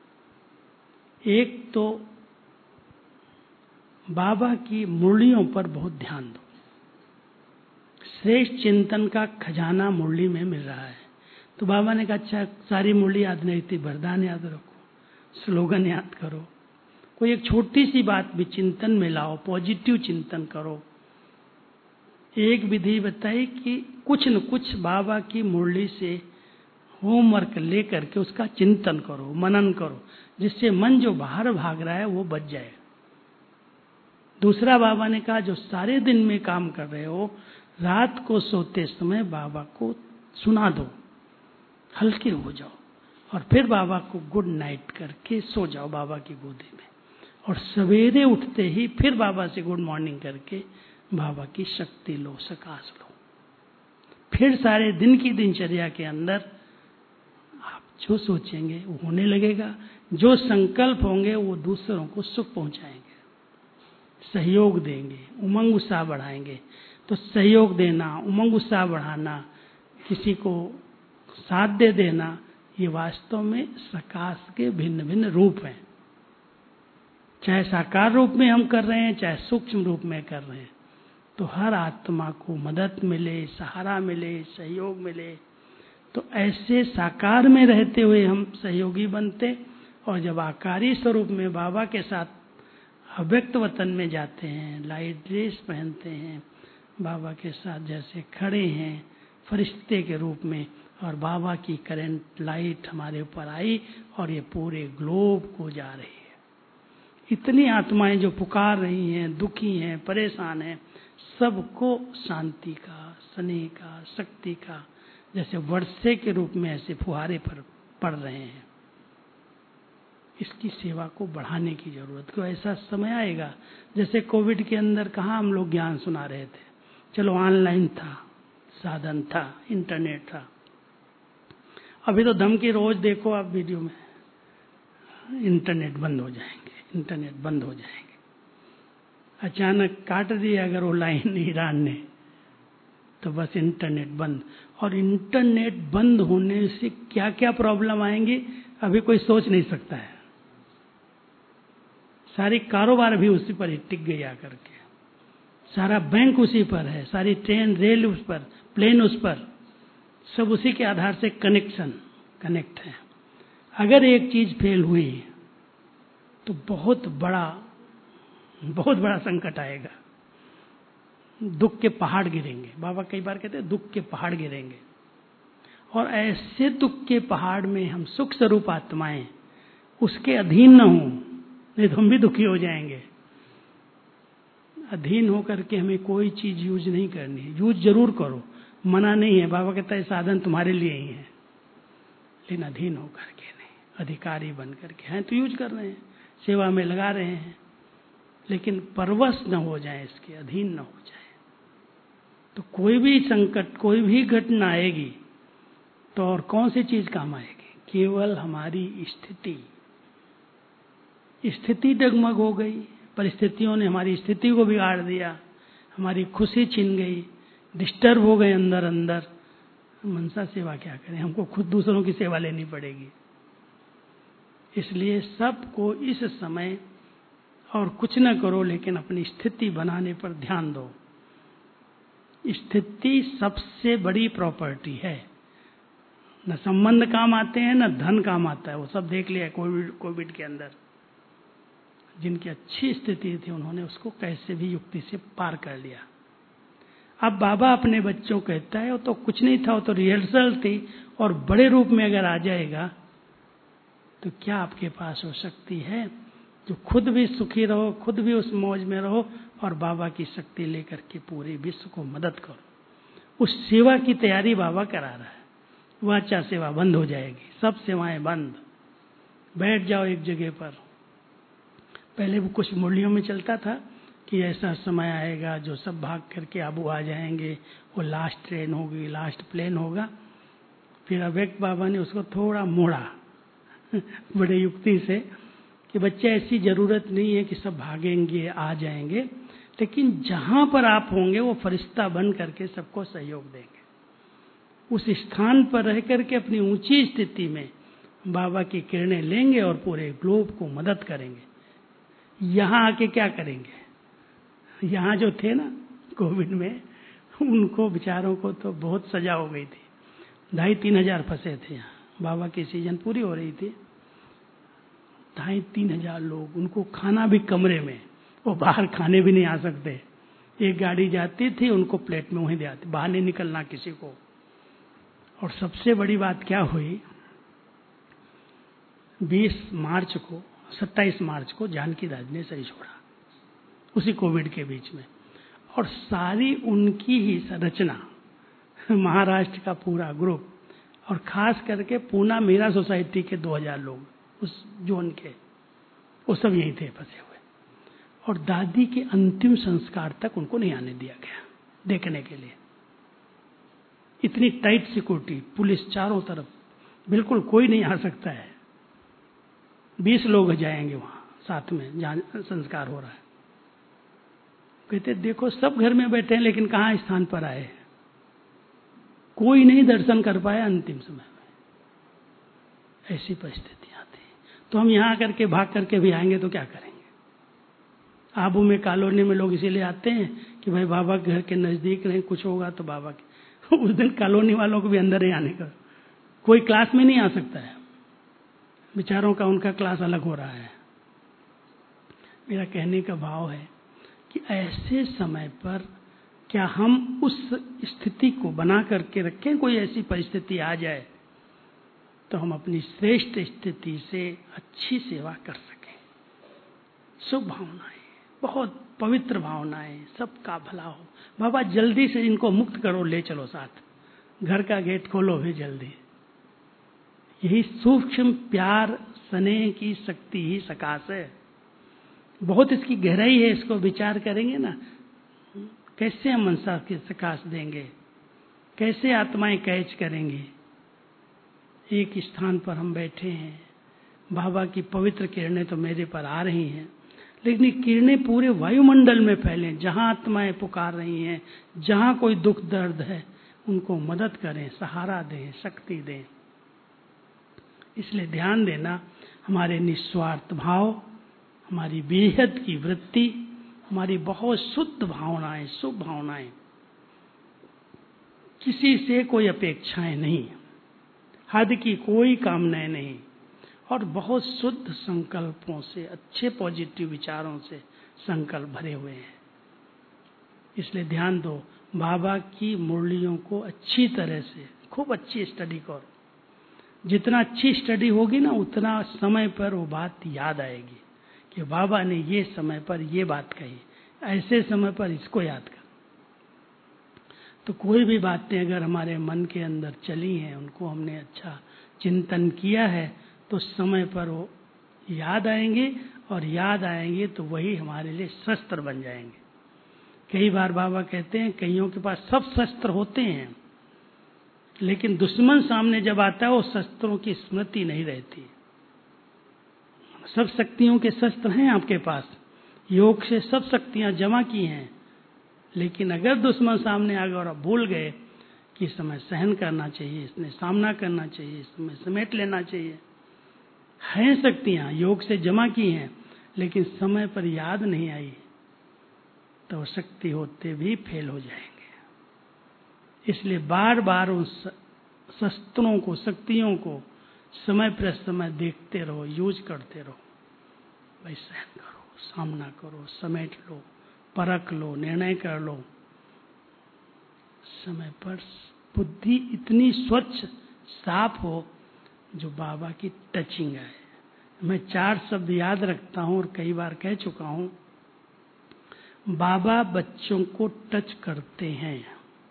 एक तो बाबा की मुरलियों पर बहुत ध्यान दो। श्रेष्ठ चिंतन का खजाना मुरली में मिल रहा है। तो बाबा ने कहा अच्छा सारी मुरली याद नहीं थी, वरदान याद रखो, स्लोगन याद करो, कोई एक छोटी सी बात भी चिंतन में लाओ, पॉजिटिव चिंतन करो। एक विधि बताई कि कुछ न कुछ बाबा की मुरली से होमवर्क लेकर के उसका चिंतन करो, मनन करो, जिससे मन जो बाहर भाग रहा है वो बच जाए। दूसरा बाबा ने कहा जो सारे दिन में काम कर रहे हो, रात को सोते समय बाबा को सुना दो, हल्के हो जाओ, और फिर बाबा को गुड नाइट करके सो जाओ बाबा की गोदी में। और सवेरे उठते ही फिर बाबा से गुड मॉर्निंग करके बाबा की शक्ति लो, सकाश लो। फिर सारे दिन की दिनचर्या के अंदर आप जो सोचेंगे वो होने लगेगा, जो संकल्प होंगे वो दूसरों को सुख पहुंचाएंगे, सहयोग देंगे, उमंग उत्साह बढ़ाएंगे। तो सहयोग देना, उमंग उत्साह बढ़ाना, किसी को साथ दे देना, ये वास्तव में सकाश के भिन्न भिन्न रूप हैं। चाहे साकार रूप में हम कर रहे हैं, चाहे सूक्ष्म रूप में कर रहे हैं, तो हर आत्मा को मदद मिले, सहारा मिले, सहयोग मिले। तो ऐसे साकार में रहते हुए हम सहयोगी बनते, और जब आकारी स्वरूप में बाबा के साथ अव्यक्त वतन में जाते हैं, लाइट ड्रेस पहनते हैं, बाबा के साथ जैसे खड़े हैं फरिश्ते के रूप में, और बाबा की करंट लाइट हमारे ऊपर आई और ये पूरे ग्लोब को जा रही है। इतनी आत्माएं जो पुकार रही हैं, दुखी हैं, परेशान हैं, सबको शांति का, स्नेह का, शक्ति का जैसे वर्षे के रूप में ऐसे फुहारे पर पड़ रहे हैं। इसकी सेवा को बढ़ाने की जरूरत, क्यों ऐसा समय आएगा जैसे कोविड के अंदर कहाँ हम लोग ज्ञान सुना रहे थे, चलो ऑनलाइन था, साधन था, इंटरनेट था। अभी तो धमकी रोज देखो आप वीडियो में, इंटरनेट बंद हो जाएंगे, इंटरनेट बंद हो जाएंगे। अचानक काट दिया अगर वो लाइन ईरान ने, तो बस इंटरनेट बंद। और इंटरनेट बंद होने से क्या क्या प्रॉब्लम आएंगी अभी कोई सोच नहीं सकता है। सारी कारोबार भी उसी पर ही टिक गई आकर के, सारा बैंक उसी पर है, सारी ट्रेन रेल उस पर, प्लेन उस पर, सब उसी के आधार से कनेक्शन कनेक्ट है। अगर एक चीज फेल हुई तो बहुत बड़ा बहुत बड़ा संकट आएगा, दुख के पहाड़ गिरेंगे। बाबा कई बार कहते हैं दुख के पहाड़ गिरेंगे, और ऐसे दुख के पहाड़ में हम सुख स्वरूप आत्माएं उसके अधीन न हो, नहीं तो हम भी दुखी हो जाएंगे। अधीन होकर के हमें कोई चीज यूज नहीं करनी है। यूज जरूर करो, मना नहीं है, बाबा कहता है साधन तुम्हारे लिए ही है, लेकिन अधीन होकर के नहीं, अधिकारी बन करके हैं तो यूज कर रहे हैं, सेवा में लगा रहे हैं, लेकिन परवश न हो जाए, इसके अधीन न हो जाए। तो कोई भी संकट, कोई भी घटना आएगी तो और कौन सी चीज काम आएगी? केवल हमारी स्थिति स्थिति डगमग हो गई, परिस्थितियों ने हमारी स्थिति को बिगाड़ दिया, हमारी खुशी छिन गई, डिस्टर्ब हो गए अंदर अंदर। मनसा सेवा क्या करें, हमको खुद दूसरों की सेवा लेनी पड़ेगी। इसलिए सबको इस समय और कुछ न करो, लेकिन अपनी स्थिति बनाने पर ध्यान दो। स्थिति सबसे बड़ी प्रॉपर्टी है। न संबंध काम आते हैं, न धन काम आता है। वो सब देख लिया कोविड कोविड के अंदर। जिनकी अच्छी स्थिति थी उन्होंने उसको कैसे भी युक्ति से पार कर लिया। अब बाबा अपने बच्चों को कहता है वो तो कुछ नहीं था, वो तो रिहर्सल थी, और बड़े रूप में अगर आ जाएगा तो क्या आपके पास हो सकती है जो खुद भी सुखी रहो, खुद भी उस मौज में रहो और बाबा की शक्ति लेकर के पूरे विश्व को मदद करो। उस सेवा की तैयारी बाबा करा रहा है। वाचा सेवा बंद हो जाएगी, सब सेवाएं बंद। बैठ जाओ एक जगह पर। पहले वो कुछ मुरलियों में चलता था कि ऐसा समय आएगा जो सब भाग करके आबू आ जाएंगे, वो लास्ट ट्रेन होगी, लास्ट प्लेन होगा। फिर अव्यक्त बाबा ने उसको थोड़ा मोड़ा बड़े युक्ति से कि बच्चे ऐसी जरूरत नहीं है कि सब भागेंगे आ जाएंगे, लेकिन जहां पर आप होंगे वो फरिश्ता बन करके सबको सहयोग देंगे। उस स्थान पर रह करके अपनी ऊंची स्थिति में बाबा की किरणें लेंगे और पूरे ग्लोब को मदद करेंगे। यहां आके क्या करेंगे? यहाँ जो थे ना कोविड में, उनको बेचारों को तो बहुत सजा हो गई थी। ढाई तीन हजार फंसे थे यहाँ। बाबा की सीजन पूरी हो रही थी, ढाई तीन हजार लोग, उनको खाना भी कमरे में, वो बाहर खाने भी नहीं आ सकते। एक गाड़ी जाती थी, उनको प्लेट में वहीं दे आती, बाहर नहीं निकलना किसी को। और सबसे बड़ी बात क्या हुई, बीस मार्च को सत्ताईस मार्च को जानकी दास ने सही छोड़ा, उसी कोविड के बीच में। और सारी उनकी ही रचना, महाराष्ट्र का पूरा ग्रुप और खास करके पूना मीरा सोसाइटी के दो हजार लोग उस जोन के, वो सब यहीं थे फंसे हुए। और दादी के अंतिम संस्कार तक उनको नहीं आने दिया गया देखने के लिए। इतनी टाइट सिक्योरिटी, पुलिस चारों तरफ, बिल्कुल कोई नहीं आ सकता है। बीस लोग जाएंगे वहां साथ में जहां संस्कार हो रहा है। कहते देखो सब घर में बैठे हैं लेकिन कहां स्थान पर आए, कोई नहीं दर्शन कर पाया अंतिम समय में। ऐसी परिस्थितियां आती। तो हम यहां करके भाग करके भी आएंगे तो क्या करेंगे? आबू में कॉलोनी में लोग इसीलिए आते हैं कि भाई बाबा के घर के नजदीक नहीं, कुछ होगा तो बाबा के। उस दिन कॉलोनी वालों को भी अंदर ही आने का, कोई क्लास में नहीं आ सकता है, बेचारों का उनका क्लास अलग हो रहा है। मेरा कहने का भाव है कि ऐसे समय पर क्या हम उस स्थिति को बना करके रखें, कोई ऐसी परिस्थिति आ जाए तो हम अपनी श्रेष्ठ स्थिति से अच्छी सेवा कर सकें। शुभ भावनाएं, बहुत पवित्र भावनाएं, सबका भला हो। बाबा जल्दी से इनको मुक्त करो, ले चलो साथ, घर का गेट खोलो भी जल्दी। यही सूक्ष्म प्यार स्नेह की शक्ति ही सकाश है। बहुत इसकी गहराई है, इसको विचार करेंगे ना, कैसे हम मनसा के सकाश देंगे, कैसे आत्माएं कैच करेंगी। एक स्थान पर हम बैठे हैं, बाबा की पवित्र किरणें तो मेरे पर आ रही हैं, लेकिन ये किरणें पूरे वायुमंडल में फैलें। जहां आत्माएं पुकार रही हैं, जहां कोई दुख दर्द है, उनको मदद करें, सहारा दें, शक्ति दें। इसलिए ध्यान देना, हमारे निस्वार्थ भाव, हमारी बेहद की वृत्ति, हमारी बहुत शुद्ध भावनाएं, शुभ भावनाएं, किसी से कोई अपेक्षाएं नहीं, हद की कोई कामनाएं नहीं, और बहुत शुद्ध संकल्पों से, अच्छे पॉजिटिव विचारों से संकल्प भरे हुए हैं। इसलिए ध्यान दो, बाबा की मुरलियों को अच्छी तरह से खूब अच्छी स्टडी करो। जितना अच्छी स्टडी होगी ना, उतना समय पर वो बात याद आएगी कि बाबा ने ये समय पर ये बात कही, ऐसे समय पर इसको याद कर। तो कोई भी बातें अगर हमारे मन के अंदर चली हैं, उनको हमने अच्छा चिंतन किया है, तो समय पर वो याद आएंगे, और याद आएंगे तो वही हमारे लिए शस्त्र बन जाएंगे। कई बार बाबा कहते हैं, कईयों के पास सब शस्त्र होते हैं, लेकिन दुश्मन सामने जब आता है वो शस्त्रों की स्मृति नहीं रहती। सब शक्तियों के शस्त्र हैं आपके पास, योग से सब शक्तियां जमा की हैं, लेकिन अगर दुश्मन सामने आ गया और आप भूल गए कि इस समय सहन करना चाहिए, इसने सामना करना चाहिए, इसमें समेट लेना चाहिए, हैं शक्तियां योग से जमा की हैं, लेकिन समय पर याद नहीं आई, तो शक्ति होते भी फेल हो जाएंगे। इसलिए बार बार उन शस्त्रों को, शक्तियों को समय पर समय देखते रहो, यूज करते रहो। भाई सहन करो, सामना करो, समेट लो, परख लो, निर्णय कर लो। समय पर बुद्धि इतनी स्वच्छ, साफ हो जो बाबा की टचिंग आए। मैं चार शब्द याद रखता हूं और कई बार कह चुका हूं। बाबा बच्चों को टच करते हैं।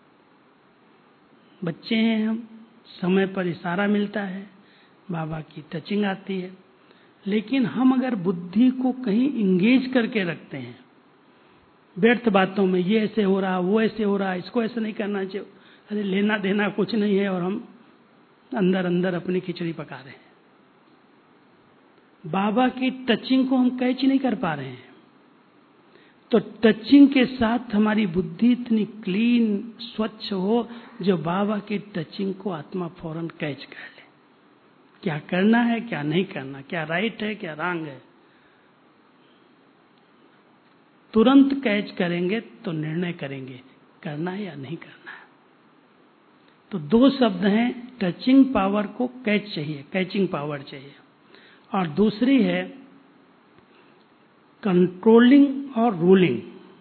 बच्चे हैं हम, समय पर इशारा मिलता है, बाबा की टचिंग आती है। लेकिन हम अगर बुद्धि को कहीं इंगेज करके रखते हैं व्यर्थ बातों में, ये ऐसे हो रहा, वो ऐसे हो रहा, इसको ऐसे नहीं करना चाहिए, अरे लेना देना कुछ नहीं है, और हम अंदर अंदर अपनी खिचड़ी पका रहे हैं। बाबा की टचिंग को हम कैच नहीं कर पा रहे हैं। तो टचिंग के साथ हमारी बुद्धि इतनी क्लीन, स्वच्छ हो जो बाबा की टचिंग को आत्मा फौरन कैच कर ले। क्या करना है, क्या नहीं करना, क्या राइट है, क्या रॉन्ग है, तुरंत कैच करेंगे तो निर्णय करेंगे करना है या नहीं करना है। तो दो शब्द हैं, टचिंग पावर को कैच चाहिए, कैचिंग पावर चाहिए, और दूसरी है कंट्रोलिंग और रूलिंग।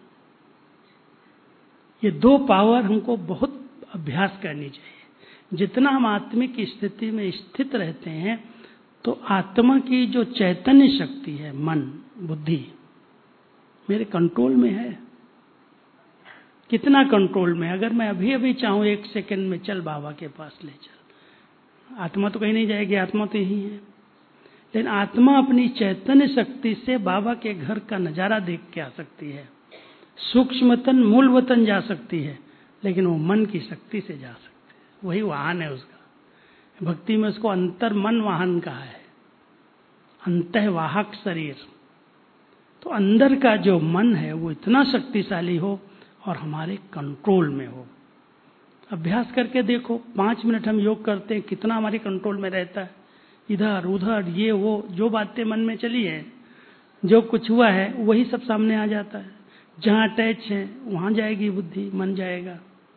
ये दो पावर हमको बहुत अभ्यास करनी चाहिए। जितना हम आत्मिक स्थिति में स्थित रहते हैं तो आत्मा की जो चैतन्य शक्ति है, मन, बुद्धि मेरे कंट्रोल में है। कितना कंट्रोल में? अगर मैं अभी अभी चाहूं एक सेकंड में चल बाबा के पास ले चल, आत्मा तो कहीं नहीं जाएगी, आत्मा तो यही है। लेकिन आत्मा अपनी चैतन्य शक्ति से बाबा के घर का नजारा देख के आ सकती है, सूक्ष्म वतन, मूल वतन जा सकती है, लेकिन वो मन की शक्ति से जा सकती है। वही वाहन है उसका। भक्ति में उसको अंतर मन वाहन कहा है, अंतःवाहक शरीर। तो अंदर का जो मन है वो इतना शक्तिशाली हो और हमारे कंट्रोल में हो। अभ्यास करके देखो, पांच मिनट हम योग करते हैं, कितना हमारे कंट्रोल में रहता है। इधर उधर ये वो जो बातें मन में चली है, जो कुछ हुआ है वही सब सामने आ जाता है। जहां अटैच है वहां जाएगी बुद्धि, मन जाएगा।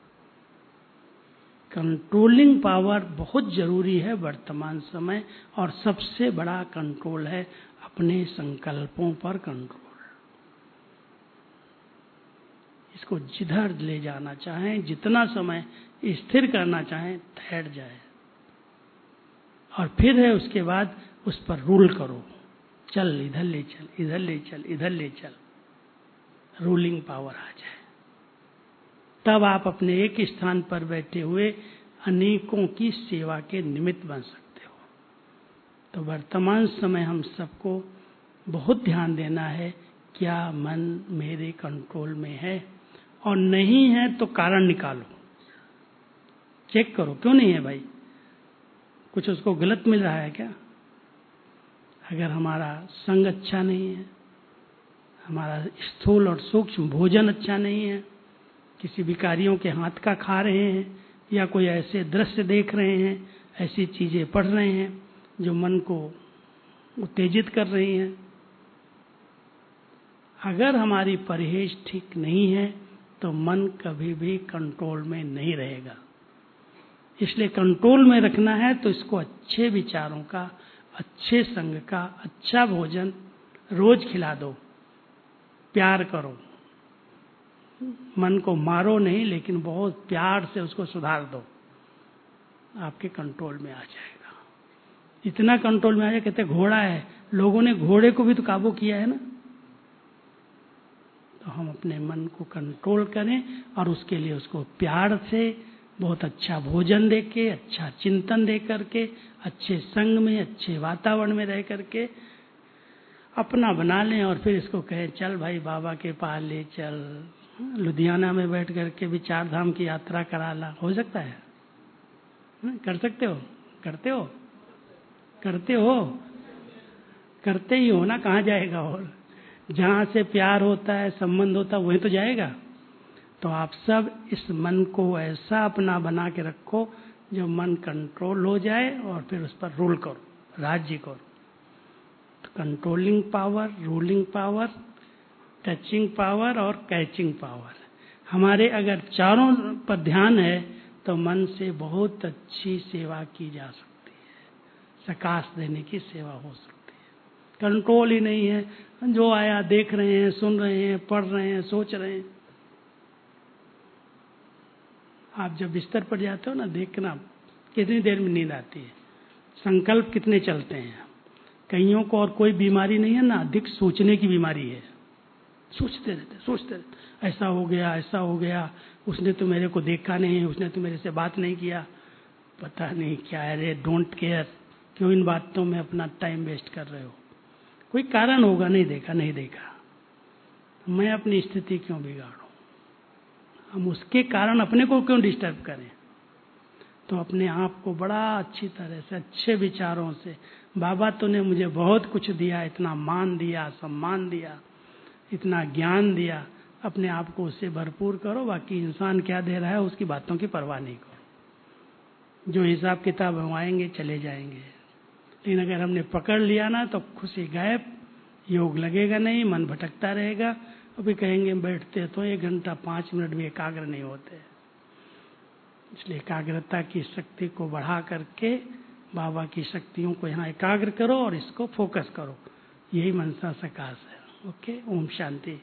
कंट्रोलिंग पावर बहुत जरूरी है वर्तमान समय, और सबसे बड़ा कंट्रोल है अपने संकल्पों पर कंट्रोल। इसको जिधर ले जाना चाहें, जितना समय स्थिर करना चाहें, ठहर जाए, और फिर है उसके बाद उस पर रूल करो। चल इधर ले चल, इधर ले चल, इधर ले चल, रूलिंग पावर आ जाए। तब आप अपने एक स्थान पर बैठे हुए अनेकों की सेवा के निमित्त बन सकते हो। तो वर्तमान समय हम सबको बहुत ध्यान देना है, क्या मन मेरे कंट्रोल में है, और नहीं है तो कारण निकालो, चेक करो क्यों नहीं है भाई, कुछ उसको गलत मिल रहा है क्या? अगर हमारा संग अच्छा नहीं है, हमारा स्थूल और सूक्ष्म भोजन अच्छा नहीं है, किसी भिखारियों के हाथ का खा रहे हैं, या कोई ऐसे दृश्य देख रहे हैं, ऐसी चीजें पढ़ रहे हैं जो मन को उत्तेजित कर रही हैं, अगर हमारी परहेज ठीक नहीं है तो मन कभी भी कंट्रोल में नहीं रहेगा। इसलिए कंट्रोल में रखना है तो इसको अच्छे विचारों का, अच्छे संग का, अच्छा भोजन रोज खिला दो, प्यार करो, मन को मारो नहीं, लेकिन बहुत प्यार से उसको सुधार दो, आपके कंट्रोल में आ जाएगा। इतना कंट्रोल में आ जाए, कहते घोड़ा है, लोगों ने घोड़े को भी तो काबू किया है ना। तो हम अपने मन को कंट्रोल करें, और उसके लिए उसको प्यार से, बहुत अच्छा भोजन दे के, अच्छा चिंतन दे करके, अच्छे संग में, अच्छे वातावरण में रह करके अपना बना लें, और फिर इसको कहें चल भाई बाबा के पास ले चल, लुधियाना में बैठ करके भी चार धाम की यात्रा करा ला। हो सकता है? कर सकते हो? करते हो? करते हो? करते ही हो ना, कहाँ जाएगा? और जहां से प्यार होता है, संबंध होता है, वहीं तो जाएगा। तो आप सब इस मन को ऐसा अपना बना के रखो जो मन कंट्रोल हो जाए, और फिर उस पर रूल करो, राज्य करो। तो controlling power, ruling power, touching power और कैचिंग पावर, हमारे अगर चारों पर ध्यान है तो मन से बहुत अच्छी सेवा की जा सकती है, सकाश देने की सेवा हो सकती है। कंट्रोल ही नहीं है, जो आया देख रहे हैं, सुन रहे हैं, पढ़ रहे हैं, सोच रहे हैं। आप जब बिस्तर पर जाते हो ना, देखना कितनी देर में नींद आती है, संकल्प कितने चलते हैं। कईयों को और कोई बीमारी नहीं है ना, अधिक सोचने की बीमारी है। सोचते रहते सोचते रहते ऐसा हो गया, ऐसा हो गया, उसने तो मेरे को देखा नहीं, उसने तो मेरे से बात नहीं किया, पता नहीं क्या है रे। डोंट केयर, क्यों इन बातों में अपना टाइम वेस्ट कर रहे हो? कोई कारण होगा, नहीं देखा नहीं देखा, मैं अपनी स्थिति क्यों बिगाड़ूं? हम उसके कारण अपने को क्यों डिस्टर्ब करें? तो अपने आप को बड़ा अच्छी तरह से, अच्छे विचारों से, बाबा तूने मुझे बहुत कुछ दिया, इतना मान दिया, सम्मान दिया, इतना ज्ञान दिया, अपने आप को उससे भरपूर करो। बाकी इंसान क्या दे रहा है उसकी बातों की परवाह नहीं करो। जो हिसाब किताब हम आएंगे चले जाएंगे, लेकिन अगर हमने पकड़ लिया ना तो खुशी गायब, योग लगेगा नहीं, मन भटकता रहेगा। अभी कहेंगे बैठते तो एक घंटा पांच मिनट भी एकाग्र नहीं होते। इसलिए एकाग्रता की शक्ति को बढ़ा करके बाबा की शक्तियों को यहाँ एकाग्र करो और इसको फोकस करो। यही मनसा सकाश है। ओके, ओम शांति।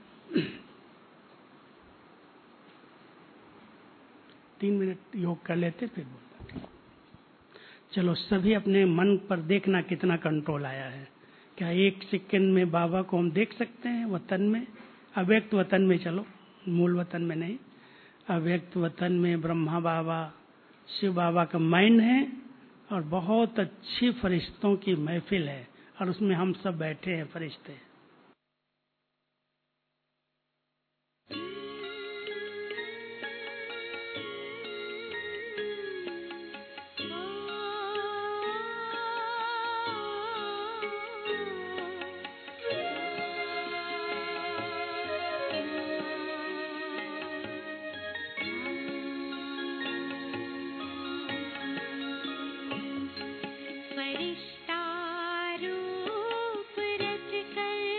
तीन मिनट योग कर लेते फिर बोलते। चलो सभी अपने मन पर देखना कितना कंट्रोल आया है। क्या एक सेकंड में बाबा को हम देख सकते हैं वतन में, अव्यक्त वतन में? चलो मूल वतन में नहीं, अव्यक्त वतन में ब्रह्मा बाबा, शिव बाबा का माइंड है और बहुत अच्छी फरिश्तों की महफिल है और उसमें हम सब बैठे हैं फरिश्ते। फरिश्ता रूप रच कर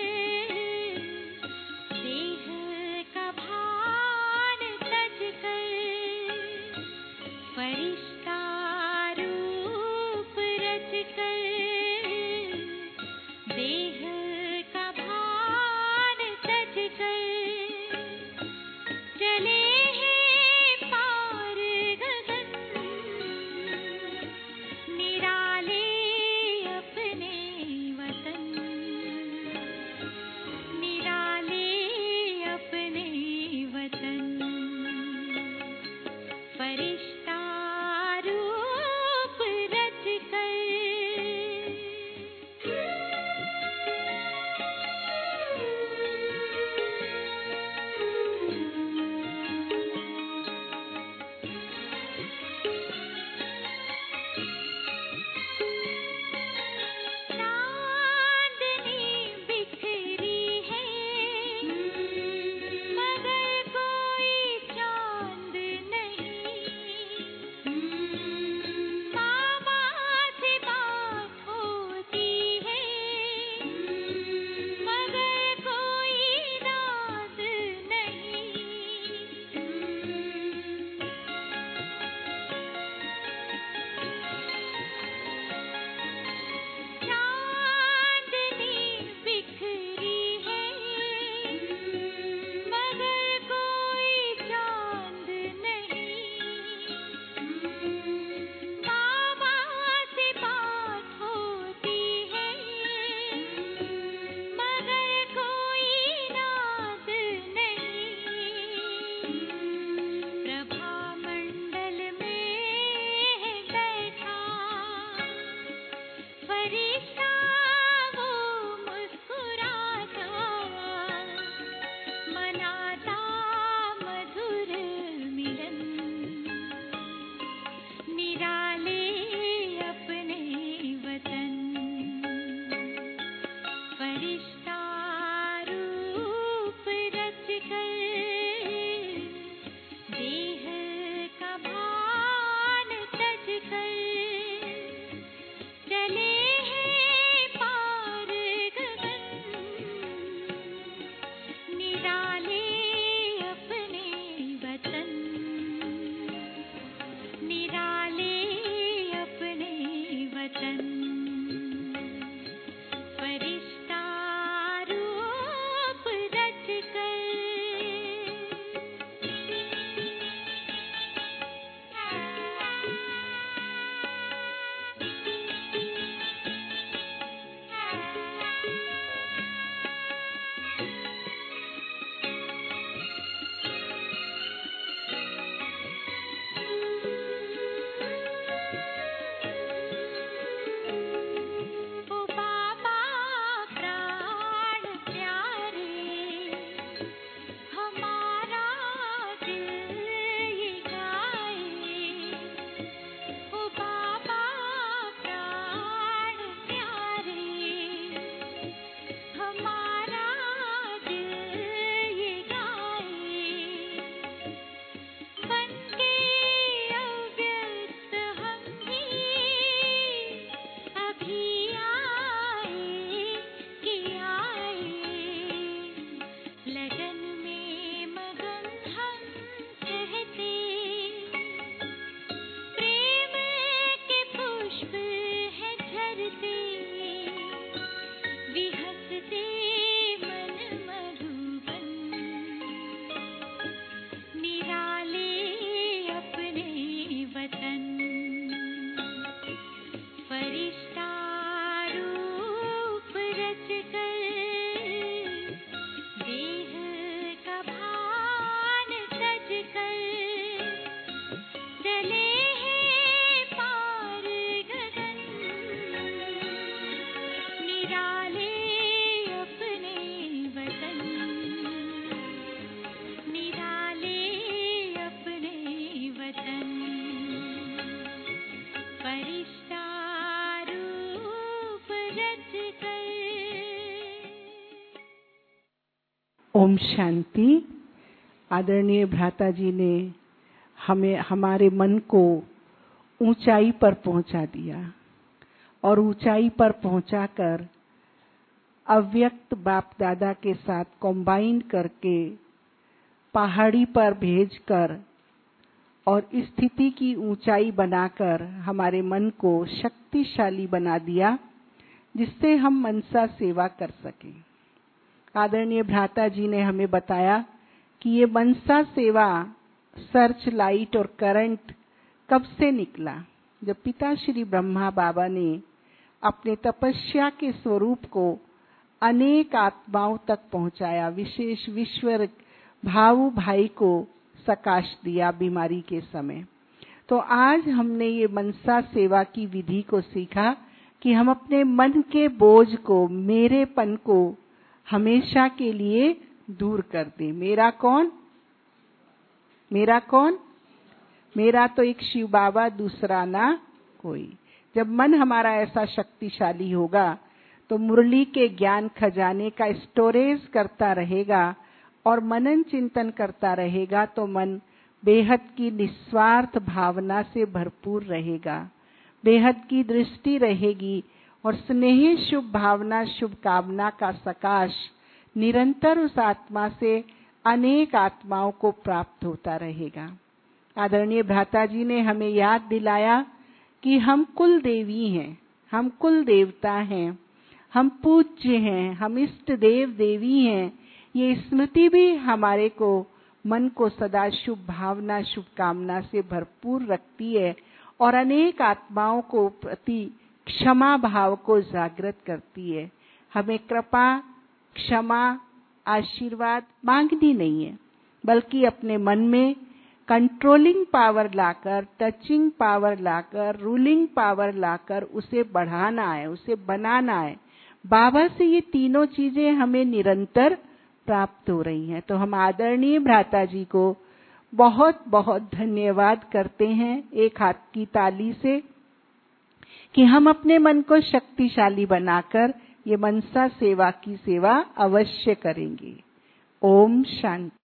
चले हैं पार गगन, निराले अपने वतन, निराले अपने वतन, फरिश्ता रूप रच कर। ओम शांति। आदरणीय भ्राता जी ने हमें हमारे मन को ऊंचाई पर पहुंचा दिया और ऊंचाई पर पहुंचाकर अव्यक्त बाप दादा के साथ कंबाइन करके पहाड़ी पर भेजकर और स्थिति की ऊंचाई बनाकर हमारे मन को शक्तिशाली बना दिया, जिससे हम मनसा सेवा कर सकें। आदरणीय भ्राता जी ने हमें बताया कि ये मनसा सेवा सर्च लाइट और करंट कब से निकला, जब पिता श्री ब्रह्मा बाबा ने अपने तपस्या के स्वरूप को अनेक आत्माओं तक पहुंचाया, विशेष विश्व भाऊ भाई को सकाश दिया बीमारी के समय। तो आज हमने ये मनसा सेवा की विधि को सीखा कि हम अपने मन के बोझ को, मेरेपन को हमेशा के लिए दूर कर दें। मेरा कौन? मेरा कौन? मेरा तो एक शिव बाबा, दूसरा ना कोई। जब मन हमारा ऐसा शक्तिशाली होगा तो मुरली के ज्ञान खजाने का स्टोरेज करता रहेगा और मनन चिंतन करता रहेगा, तो मन बेहद की निस्वार्थ भावना से भरपूर रहेगा, बेहद की दृष्टि रहेगी और स्नेह शुभ भावना शुभ कामना का सकाश निरंतर उस आत्मा से अनेक आत्माओं को प्राप्त होता रहेगा। आदरणीय भ्राता जी ने हमें याद दिलाया कि हम कुल देवी हैं, हम कुल देवता हैं, हम पूज्य हैं, हम इष्ट देव देवी हैं। ये स्मृति भी हमारे को मन को सदा शुभ भावना शुभ कामना से भरपूर रखती है और अनेक आत्माओं को प्रति क्षमा भाव को जागृत करती है। हमें कृपा, क्षमा, आशीर्वाद मांगनी नहीं है, बल्कि अपने मन में कंट्रोलिंग पावर लाकर, टचिंग पावर लाकर, रूलिंग पावर लाकर उसे बढ़ाना है, उसे बनाना है। बाबा से ये तीनों चीजें हमें निरंतर प्राप्त हो रही हैं। तो हम आदरणीय भ्राता जी को बहुत बहुत धन्यवाद करते हैं एक हाथ की ताली से, कि हम अपने मन को शक्तिशाली बनाकर ये मनसा सेवा की सेवा अवश्य करेंगे। ओम शांति।